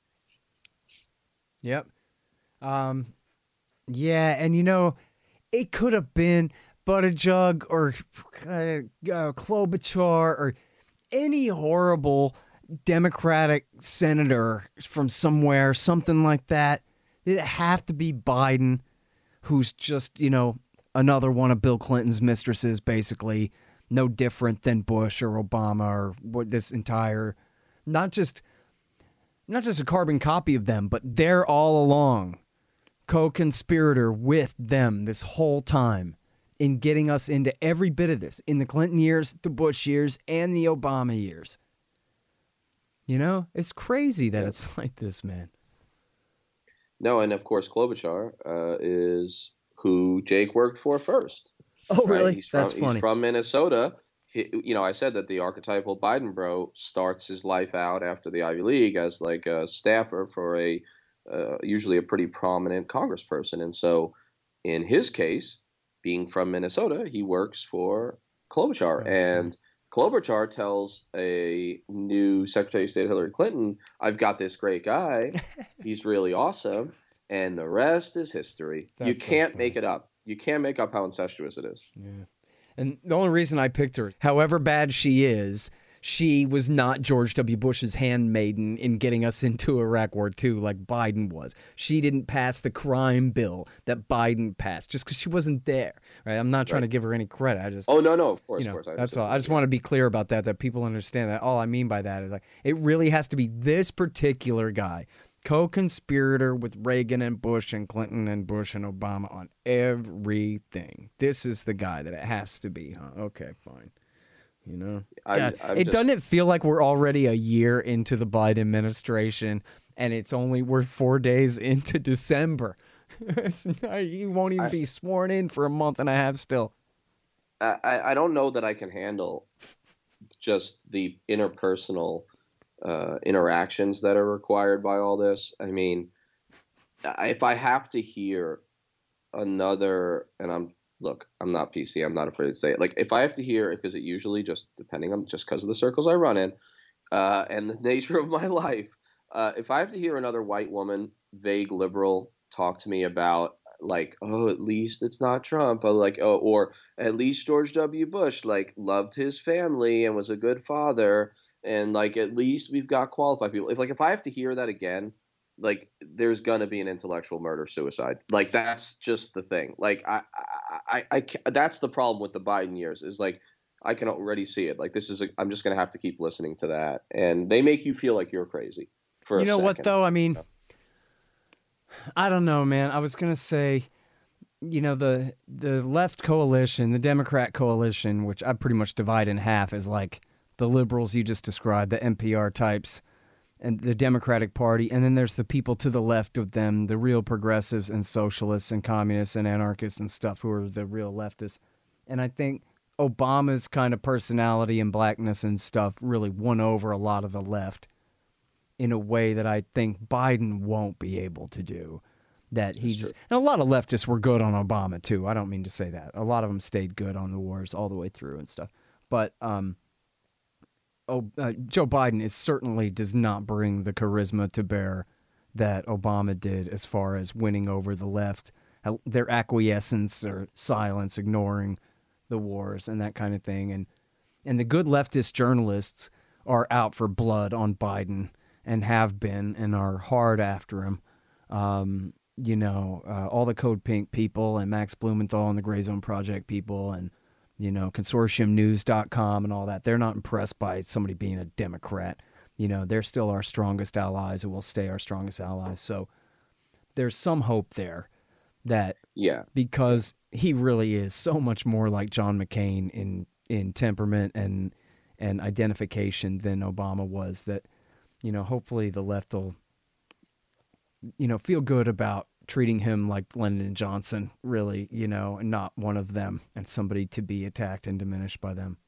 Yep. Um, yeah, and you know, it could have been Buttigieg or uh, uh, Klobuchar or any horrible Democratic senator from somewhere, something like that. It'd have to be Biden, who's just, you know, another one of Bill Clinton's mistresses, basically. No different than Bush or Obama or what this entire, not just, not just a carbon copy of them, but they're all along co-conspirator with them this whole time in getting us into every bit of this, in the Clinton years, the Bush years, and the Obama years. You know, it's crazy that it's like this, man. No, and of course Klobuchar uh, is who Jake worked for first. Oh, right? really? He's from, That's funny. He's from Minnesota. He, you know, I said that the archetypal Biden bro starts his life out after the Ivy League as like a staffer for a uh, usually a pretty prominent congressperson. And so in his case, being from Minnesota, he works for Klobuchar. That's and Klobuchar tells a new Secretary of State Hillary Clinton, I've got this great guy. He's really awesome. And the rest is history. That's you so can't funny. make it up. You can't make up how incestuous it is. Yeah. And the only reason I picked her, however bad she is, she was not George W. Bush's handmaiden in getting us into Iraq War Two like Biden was. She didn't pass the crime bill that Biden passed just because she wasn't there. Right? I'm not trying Right. to give her any credit. I just, Oh, no, no, of course, you know, of course. I that's all. understand. I just want to be clear about that, that people understand that. All I mean by that is like, it really has to be this particular guy, co-conspirator with Reagan and Bush and Clinton and Bush and Obama on everything. This is the guy that it has to be, huh? Okay, fine. You know, I'm- God, I'm it just- doesn't it feel like we're already a year into the Biden administration, and it's only we're four days into December. It's not, you won't even I- be sworn in for a month and a half still. I, I I don't know that I can handle just the interpersonal uh, interactions that are required by all this. I mean, I- if I have to hear another, and I'm look, I'm not P C. I'm not afraid to say it. Like if I have to hear, because it usually just depending on just because of the circles I run in, uh, and the nature of my life, uh, if I have to hear another white woman, vague liberal, talk to me about like, oh, at least it's not Trump, or like, oh, or at least George W. Bush like loved his family and was a good father, and like at least we've got qualified people. If like if I have to hear that again, like there's gonna be an intellectual murder suicide. Like that's just the thing. Like I I I, I ca- that's the problem with the Biden years is like I can already see it. Like this is a, I'm just gonna have to keep listening to that, and they make you feel like you're crazy. For You a know what second. though? I mean, I don't know, man. I was gonna say, you know, the the left coalition, the Democrat coalition, which I pretty much divide in half, is like the liberals you just described, the N P R types, and the Democratic Party, and then there's the people to the left of them, the real progressives and socialists and communists and anarchists and stuff, who are the real leftists. And I think Obama's kind of personality and blackness and stuff really won over a lot of the left in a way that I think Biden won't be able to do. That he That's just true. and a lot of leftists were good on Obama too. I don't mean to say that. A lot of them stayed good on the wars all the way through and stuff. But um, oh, uh, Joe Biden is certainly does not bring the charisma to bear that Obama did as far as winning over the left, uh, their acquiescence or silence, ignoring the wars and that kind of thing. And and the good leftist journalists are out for blood on Biden and have been and are hard after him. Um, you know, uh, all the Code Pink people and Max Blumenthal and the Gray Zone Project people and, you know, consortium news dot com and all that. They're not impressed by somebody being a Democrat. You know, they're still our strongest allies and will stay our strongest allies. So there's some hope there that Yeah, because he really is so much more like John McCain in, in temperament and, and identification than Obama was, that, you know, hopefully the left will, you know, feel good about treating him like Lyndon Johnson, really, you know, and not one of them and somebody to be attacked and diminished by them.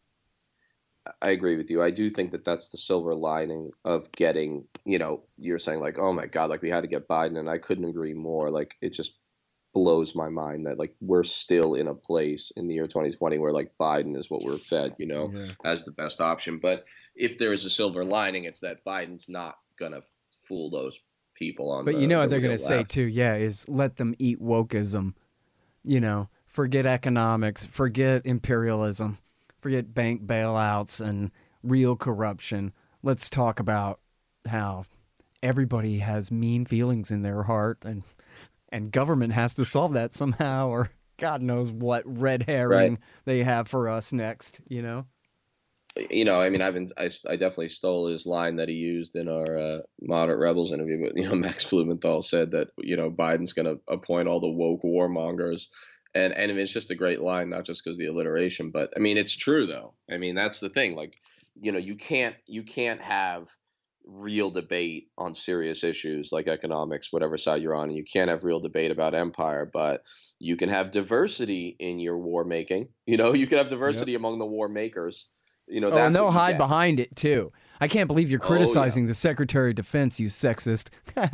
I agree with you. I do think that that's the silver lining of getting, you know, you're saying like, oh my God, like we had to get Biden, and I couldn't agree more. Like it just blows my mind that like we're still in a place in the year twenty twenty where like Biden is what we're fed, you know, yeah. as the best option. But if there is a silver lining, it's that Biden's not going to fool those people on But the, you know what the they're going to say too, yeah, is let them eat wokeism, you know, forget economics, forget imperialism. Forget bank bailouts and real corruption. Let's talk about how everybody has mean feelings in their heart, and and government has to solve that somehow, or God knows what red herring right. they have for us next, you know? You know, I mean, I've been, I, I definitely stole his line that he used in our uh, Moderate Rebels interview, but, you know, Max Blumenthal said that, you know, Biden's going to appoint all the woke warmongers. And and it's just a great line, not just because of the alliteration, but I mean, it's true though. I mean, that's the thing. Like, you know, you can't you can't have real debate on serious issues like economics, whatever side you're on, and you can't have real debate about empire, but you can have diversity in your war making. You know, you can have diversity yep. among the war makers. You know, oh, that's and they'll hide get. behind it too. I can't believe you're criticizing oh, yeah. the Secretary of Defense, you sexist.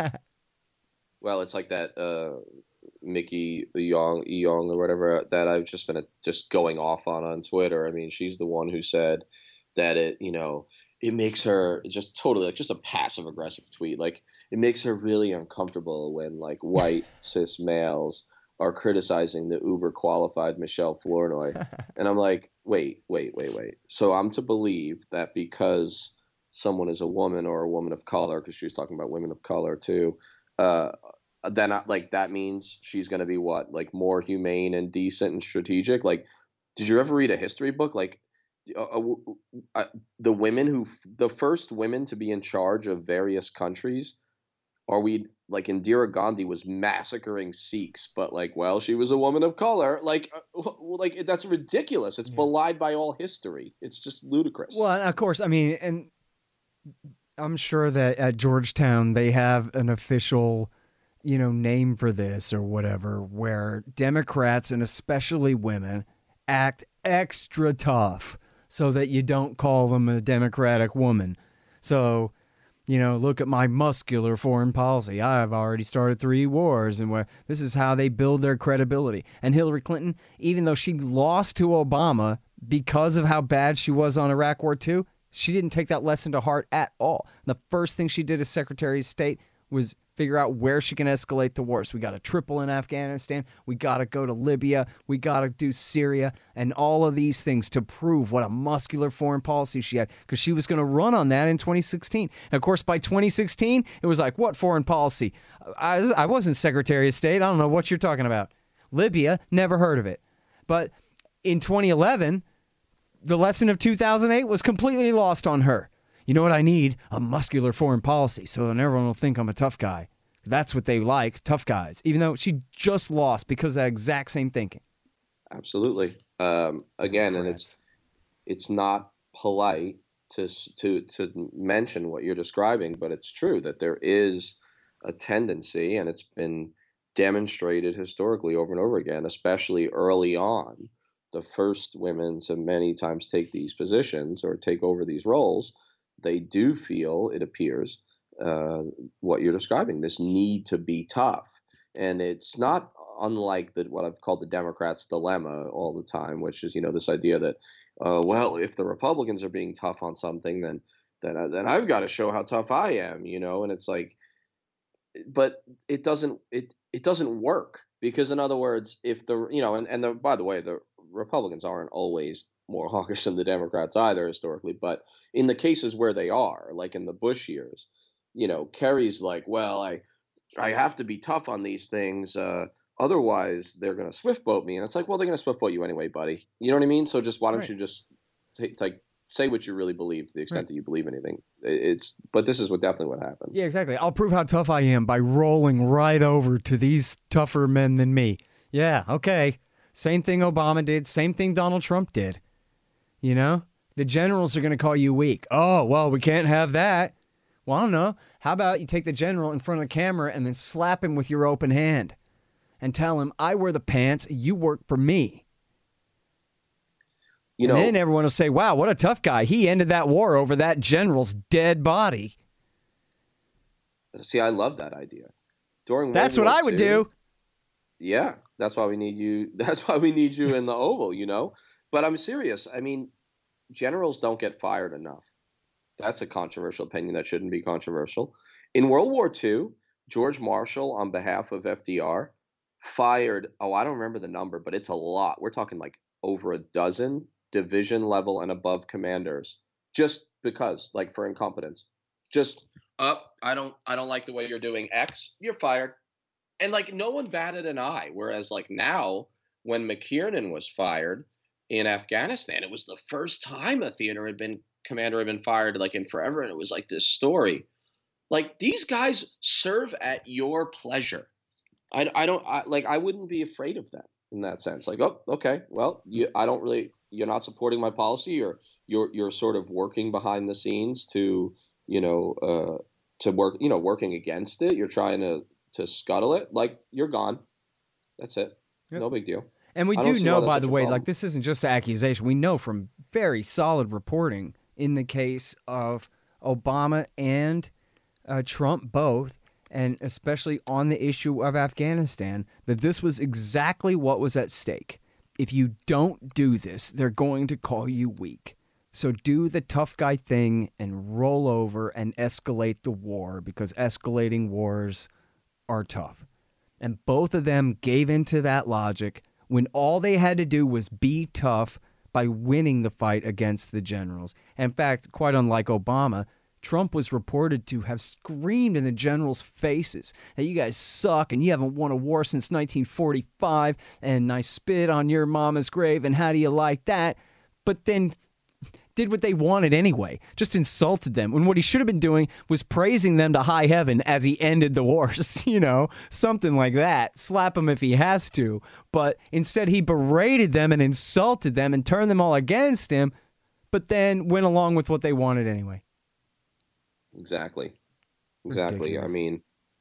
Well, it's like that. Uh, Mickey Young, Young or whatever that I've just been just going off on on Twitter. I mean, she's the one who said that it, you know, it makes her just totally like just a passive aggressive tweet. Like it makes her really uncomfortable when like white cis males are criticizing the uber qualified Michelle Flournoy. And I'm like, wait, wait, wait, wait. So I'm to believe that because someone is a woman or a woman of color, because she was talking about women of color too, uh, then I, like that means she's going to be what, like more humane and decent and strategic. Like, did you ever read a history book? Like uh, uh, the women who, the first women to be in charge of various countries, are we like Indira Gandhi was massacring Sikhs, but like, well, she was a woman of color. Like, uh, like that's ridiculous. It's yeah. belied by all history. It's just ludicrous. Well, of course, I mean, and I'm sure that at Georgetown they have an official, you know, name for this or whatever, where Democrats and especially women act extra tough so that you don't call them a Democratic woman. So, you know, look at my muscular foreign policy. I've already started three wars, and where this is how they build their credibility. And Hillary Clinton, even though she lost to Obama because of how bad she was on Iraq War Two, she didn't take that lesson to heart at all. The first thing she did as Secretary of State was figure out where she can escalate the wars. We got to triple in Afghanistan. We got to go to Libya. We got to do Syria and all of these things to prove what a muscular foreign policy she had, because she was going to run on that in twenty sixteen. And of course, by twenty sixteen, it was like, what foreign policy? I, I wasn't Secretary of State. I don't know what you're talking about. Libya, never heard of it. But in twenty eleven, the lesson of two thousand eight was completely lost on her. You know what I need? A muscular foreign policy, so then everyone will think I'm a tough guy. That's what they like, tough guys, even though she just lost because of that exact same thinking. Absolutely. Um, again, and it's it's not polite to to to mention what you're describing, but it's true that there is a tendency, and it's been demonstrated historically over and over again, especially early on, the first women to many times take these positions or take over these roles. They do feel, it appears, uh, what you're describing, this need to be tough. And it's not unlike the, what I've called the Democrats' dilemma all the time, which is, you know, this idea that, uh, well, if the Republicans are being tough on something, then then, uh, then I've got to show how tough I am, you know. And it's like, but it doesn't it it doesn't work, because in other words, if the, you know, and, and the, by the way, the Republicans aren't always more hawkish than the Democrats either historically, but in the cases where they are, like in the Bush years, you know, Kerry's like, well, I I have to be tough on these things, uh, otherwise they're going to swift boat me. And it's like, well, they're going to swift boat you anyway, buddy. You know what I mean? So just why don't right. you just take, take say what you really believe to the extent right. that you believe anything. It's but this is what definitely what happens. Yeah, exactly. I'll prove how tough I am by rolling right over to these tougher men than me. Yeah, okay. Same thing Obama did. Same thing Donald Trump did. You know, the generals are going to call you weak. Oh, well, we can't have that. Well, I don't know. How about you take the general in front of the camera and then slap him with your open hand and tell him, I wear the pants, you work for me. You and know, then everyone will say, wow, what a tough guy. He ended that war over that general's dead body. see, I love that idea. During That's World what War I would Two, do. Yeah, that's why we need you. That's why we need you in the Oval, you know? But I'm serious. I mean, generals don't get fired enough. That's a controversial opinion that shouldn't be controversial. In World War Two, George Marshall, on behalf of F D R, fired, oh, I don't remember the number, but it's a lot. We're talking like over a dozen division level and above commanders just because, like, for incompetence. Just, up, oh, I don't I don't like the way you're doing X, you're fired. And, like, no one batted an eye. Whereas, like, now, when McKiernan was fired in Afghanistan, it was the first time a theater had been commander had been fired, like, in forever, and it was like this story. Like, these guys serve at your pleasure. I, I don't I, like. I wouldn't be afraid of them in that sense. Like, oh, okay, well, you, I don't really. You're not supporting my policy, or you're you're sort of working behind the scenes to, you know, uh, to work, you know, working against it. You're trying to. to scuttle it, like, you're gone. That's it. Yep. No big deal. And we I don't do see know, why that's by such the a way, problem. like, this isn't just an accusation. We know from very solid reporting in the case of Obama and uh, Trump both, and especially on the issue of Afghanistan, that this was exactly what was at stake. If you don't do this, they're going to call you weak. So do the tough guy thing and roll over and escalate the war, because escalating wars are tough. And both of them gave into that logic when all they had to do was be tough by winning the fight against the generals. In fact, quite unlike Obama, Trump was reported to have screamed in the generals' faces that you guys suck and you haven't won a war since nineteen forty-five, and I spit on your mama's grave, and how do you like that? But then did what they wanted anyway, just insulted them, when what he should have been doing was praising them to high heaven as he ended the wars, you know, something like that. Slap him if he has to. But instead he berated them and insulted them and turned them all against him, but then went along with what they wanted anyway. Exactly. Exactly. Ridiculous. I mean,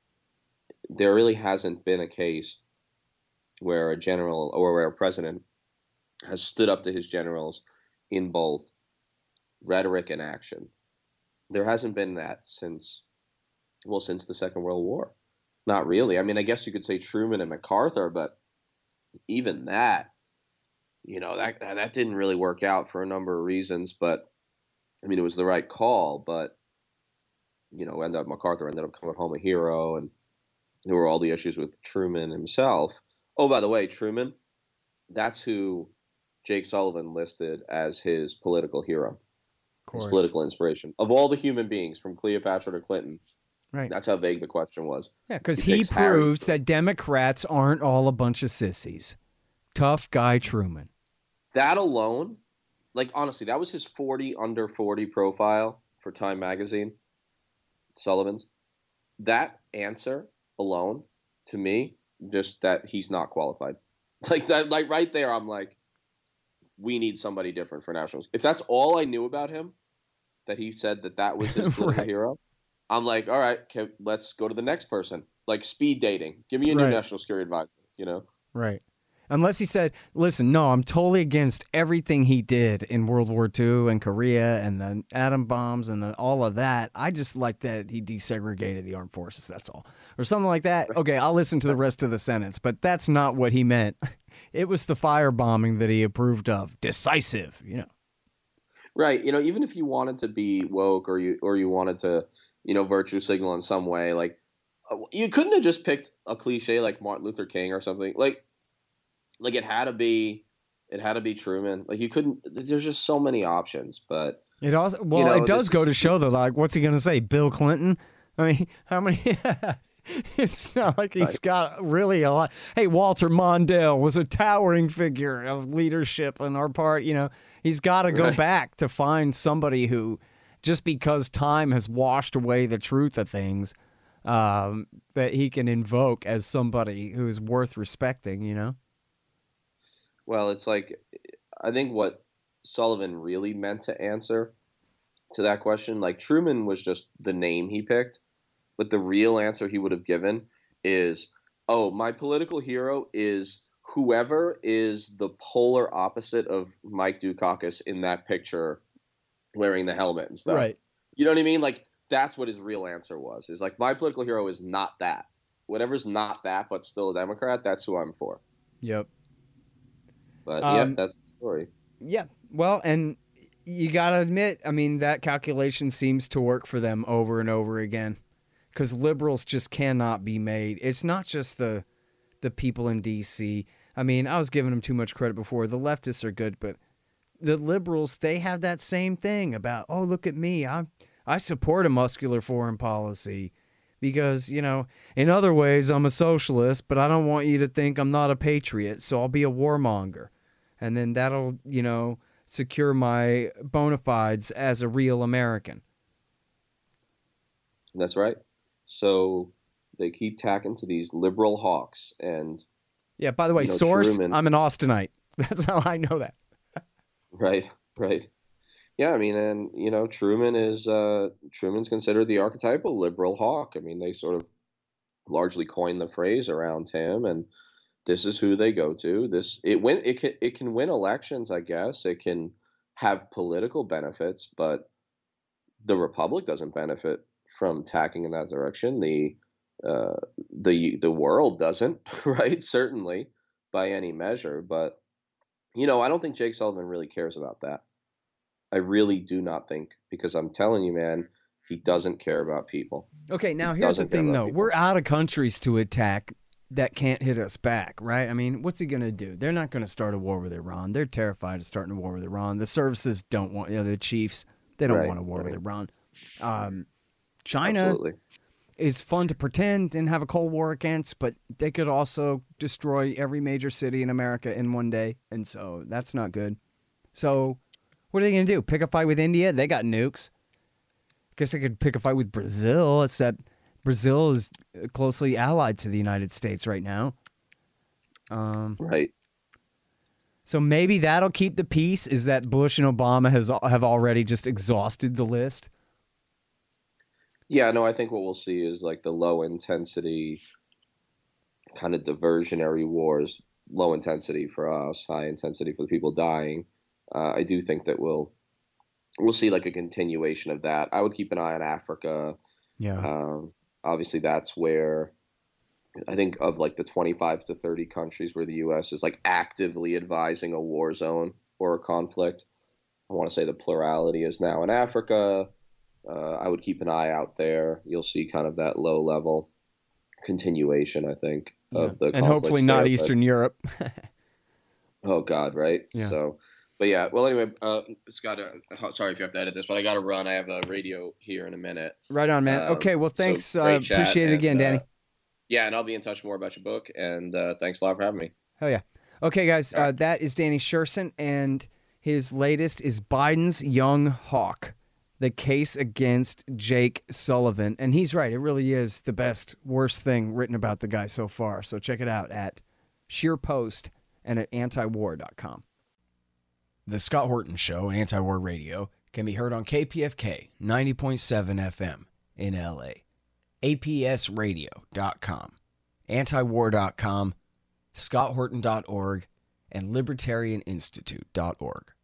there really hasn't been a case where a general or where a president has stood up to his generals in both rhetoric and action. There hasn't been that since, well, since the Second World War. Not really. I mean, I guess you could say Truman and MacArthur, but even that, you know, that that didn't really work out for a number of reasons. But I mean, it was the right call, but you know, ended up MacArthur ended up coming home a hero, and there were all the issues with Truman himself. Oh, by the way, Truman, that's who Jake Sullivan listed as his political hero, his political inspiration. Of all the human beings, from Cleopatra to Clinton, Right. that's how vague the question was. Yeah, because He he picks Harry. proves that Democrats aren't all a bunch of sissies. Tough guy Truman. That alone, like, honestly, that was his forty under forty profile for Time Magazine, Sullivan's. That answer alone, to me, just that he's not qualified. Like, that, like right there, I'm like, we need somebody different for nationals. If that's all I knew about him, that he said that that was his political Right. hero, I'm like, all right, can, let's go to the next person. Like speed dating. Give me a new Right. national security advisor, you know? Right. Unless he said, listen, no, I'm totally against everything he did in World War Two and Korea and the atom bombs and the, all of that. I just like that he desegregated the armed forces, that's all. Or something like that. Okay, I'll listen to the rest of the sentence, but that's not what he meant. It was the firebombing that he approved of. Decisive, you know. Right. You know, even if you wanted to be woke or you or you wanted to, you know, virtue signal in some way, like, uh, you couldn't have just picked a cliche like Martin Luther King or something. Like, like it had to be, it had to be Truman. Like, you couldn't. There's just so many options. But It also well, you know, it does this go is- to show that, like, what's he going to say? Bill Clinton? I mean, how many? It's not like he's Right. got really a lot. Hey, Walter Mondale was a towering figure of leadership on our part. You know, he's got to go Right. back to find somebody who, just because time has washed away the truth of things, um, that he can invoke as somebody who's worth respecting. You know. well, it's like, I think what Sullivan really meant to answer to that question. Like Truman was just the name he picked, but the real answer he would have given is, oh, my political hero is whoever is the polar opposite of Mike Dukakis in that picture wearing the helmet and stuff. Right. You know what I mean? Like, that's what his real answer was. Is like, my political hero is not that. Whatever's not that, but still a Democrat, that's who I'm for. Yep. But, Um, yeah, that's the story. Yeah. Well, and you got to admit, I mean, that calculation seems to work for them over and over again. Because liberals just cannot be made. It's not just the the people in D C. I mean, I was giving them too much credit before. The leftists are good, but the liberals, they have that same thing about, oh, look at me. I I support a muscular foreign policy because, you know, in other ways I'm a socialist, but I don't want you to think I'm not a patriot, so I'll be a warmonger. And then that'll, you know, secure my bona fides as a real American. That's right. So they keep tacking to these liberal hawks. And yeah, by the way, you know, source, Truman, I'm an Austinite. That's how I know that. Right, right. Yeah, I mean, and, you know, Truman is, uh, Truman's considered the archetypal liberal hawk. I mean, they sort of largely coined the phrase around him, and this is who they go to. This, it win, it can, it can win elections, I guess. It can have political benefits, but the Republic doesn't benefit from tacking in that direction. The, uh, the, the world doesn't, right? Certainly, by any measure. But, you know, I don't think Jake Sullivan really cares about that. I really do not think, because I'm telling you, man, he doesn't care about people. Okay, now He here's the doesn't care thing, about though. people. We're out of countries to attack that can't hit us back, right? I mean, what's he going to do? They're not going to start a war with Iran. They're terrified of starting a war with Iran. The services don't want, you know, the chiefs, they don't Right, want a war right. with Iran. Um, China Absolutely. is fun to pretend and have a Cold War against, but they could also destroy every major city in America in one day, and so that's not good. So what are they going to do? Pick a fight with India? They got nukes. Guess they could pick a fight with Brazil, except Brazil is closely allied to the United States right now. Um, Right. so maybe that'll keep the peace, is that Bush and Obama has have already just exhausted the list. Yeah, no, I think what we'll see is like the low intensity kind of diversionary wars, low intensity for us, high intensity for the people dying. Uh, I do think that we'll we'll see like a continuation of that. I would keep an eye on Africa. Yeah. Um, obviously, that's where I think of like the twenty-five to thirty countries where the U S is like actively advising a war zone or a conflict. I want to say the plurality is now in Africa. Uh, I would keep an eye out there. You'll see kind of that low level continuation, I think, of the and hopefully conflicts not there, but- Eastern Europe. Oh God, right? Yeah. So, but yeah. Well, anyway, uh, Scott. Uh, sorry if you have to edit this, but I got to run. I have a radio here in a minute. Right on, man. Um, okay, well, so thanks. great uh, chat, appreciate it and, again, Danny. uh, yeah, and I'll be in touch more about your book. And uh, thanks a lot for having me. Hell yeah. Okay, guys, All uh, right. that is Danny Sherson, and his latest is Biden's Young Hawk, the case against Jake Sullivan. And he's right. It really is the best, worst thing written about the guy so far. So check it out at Sheer Post and at antiwar dot com. The Scott Horton Show, Anti-War Radio, can be heard on K P F K ninety point seven F M in L A, A P S radio dot com, antiwar dot com, scott horton dot org, and libertarian institute dot org.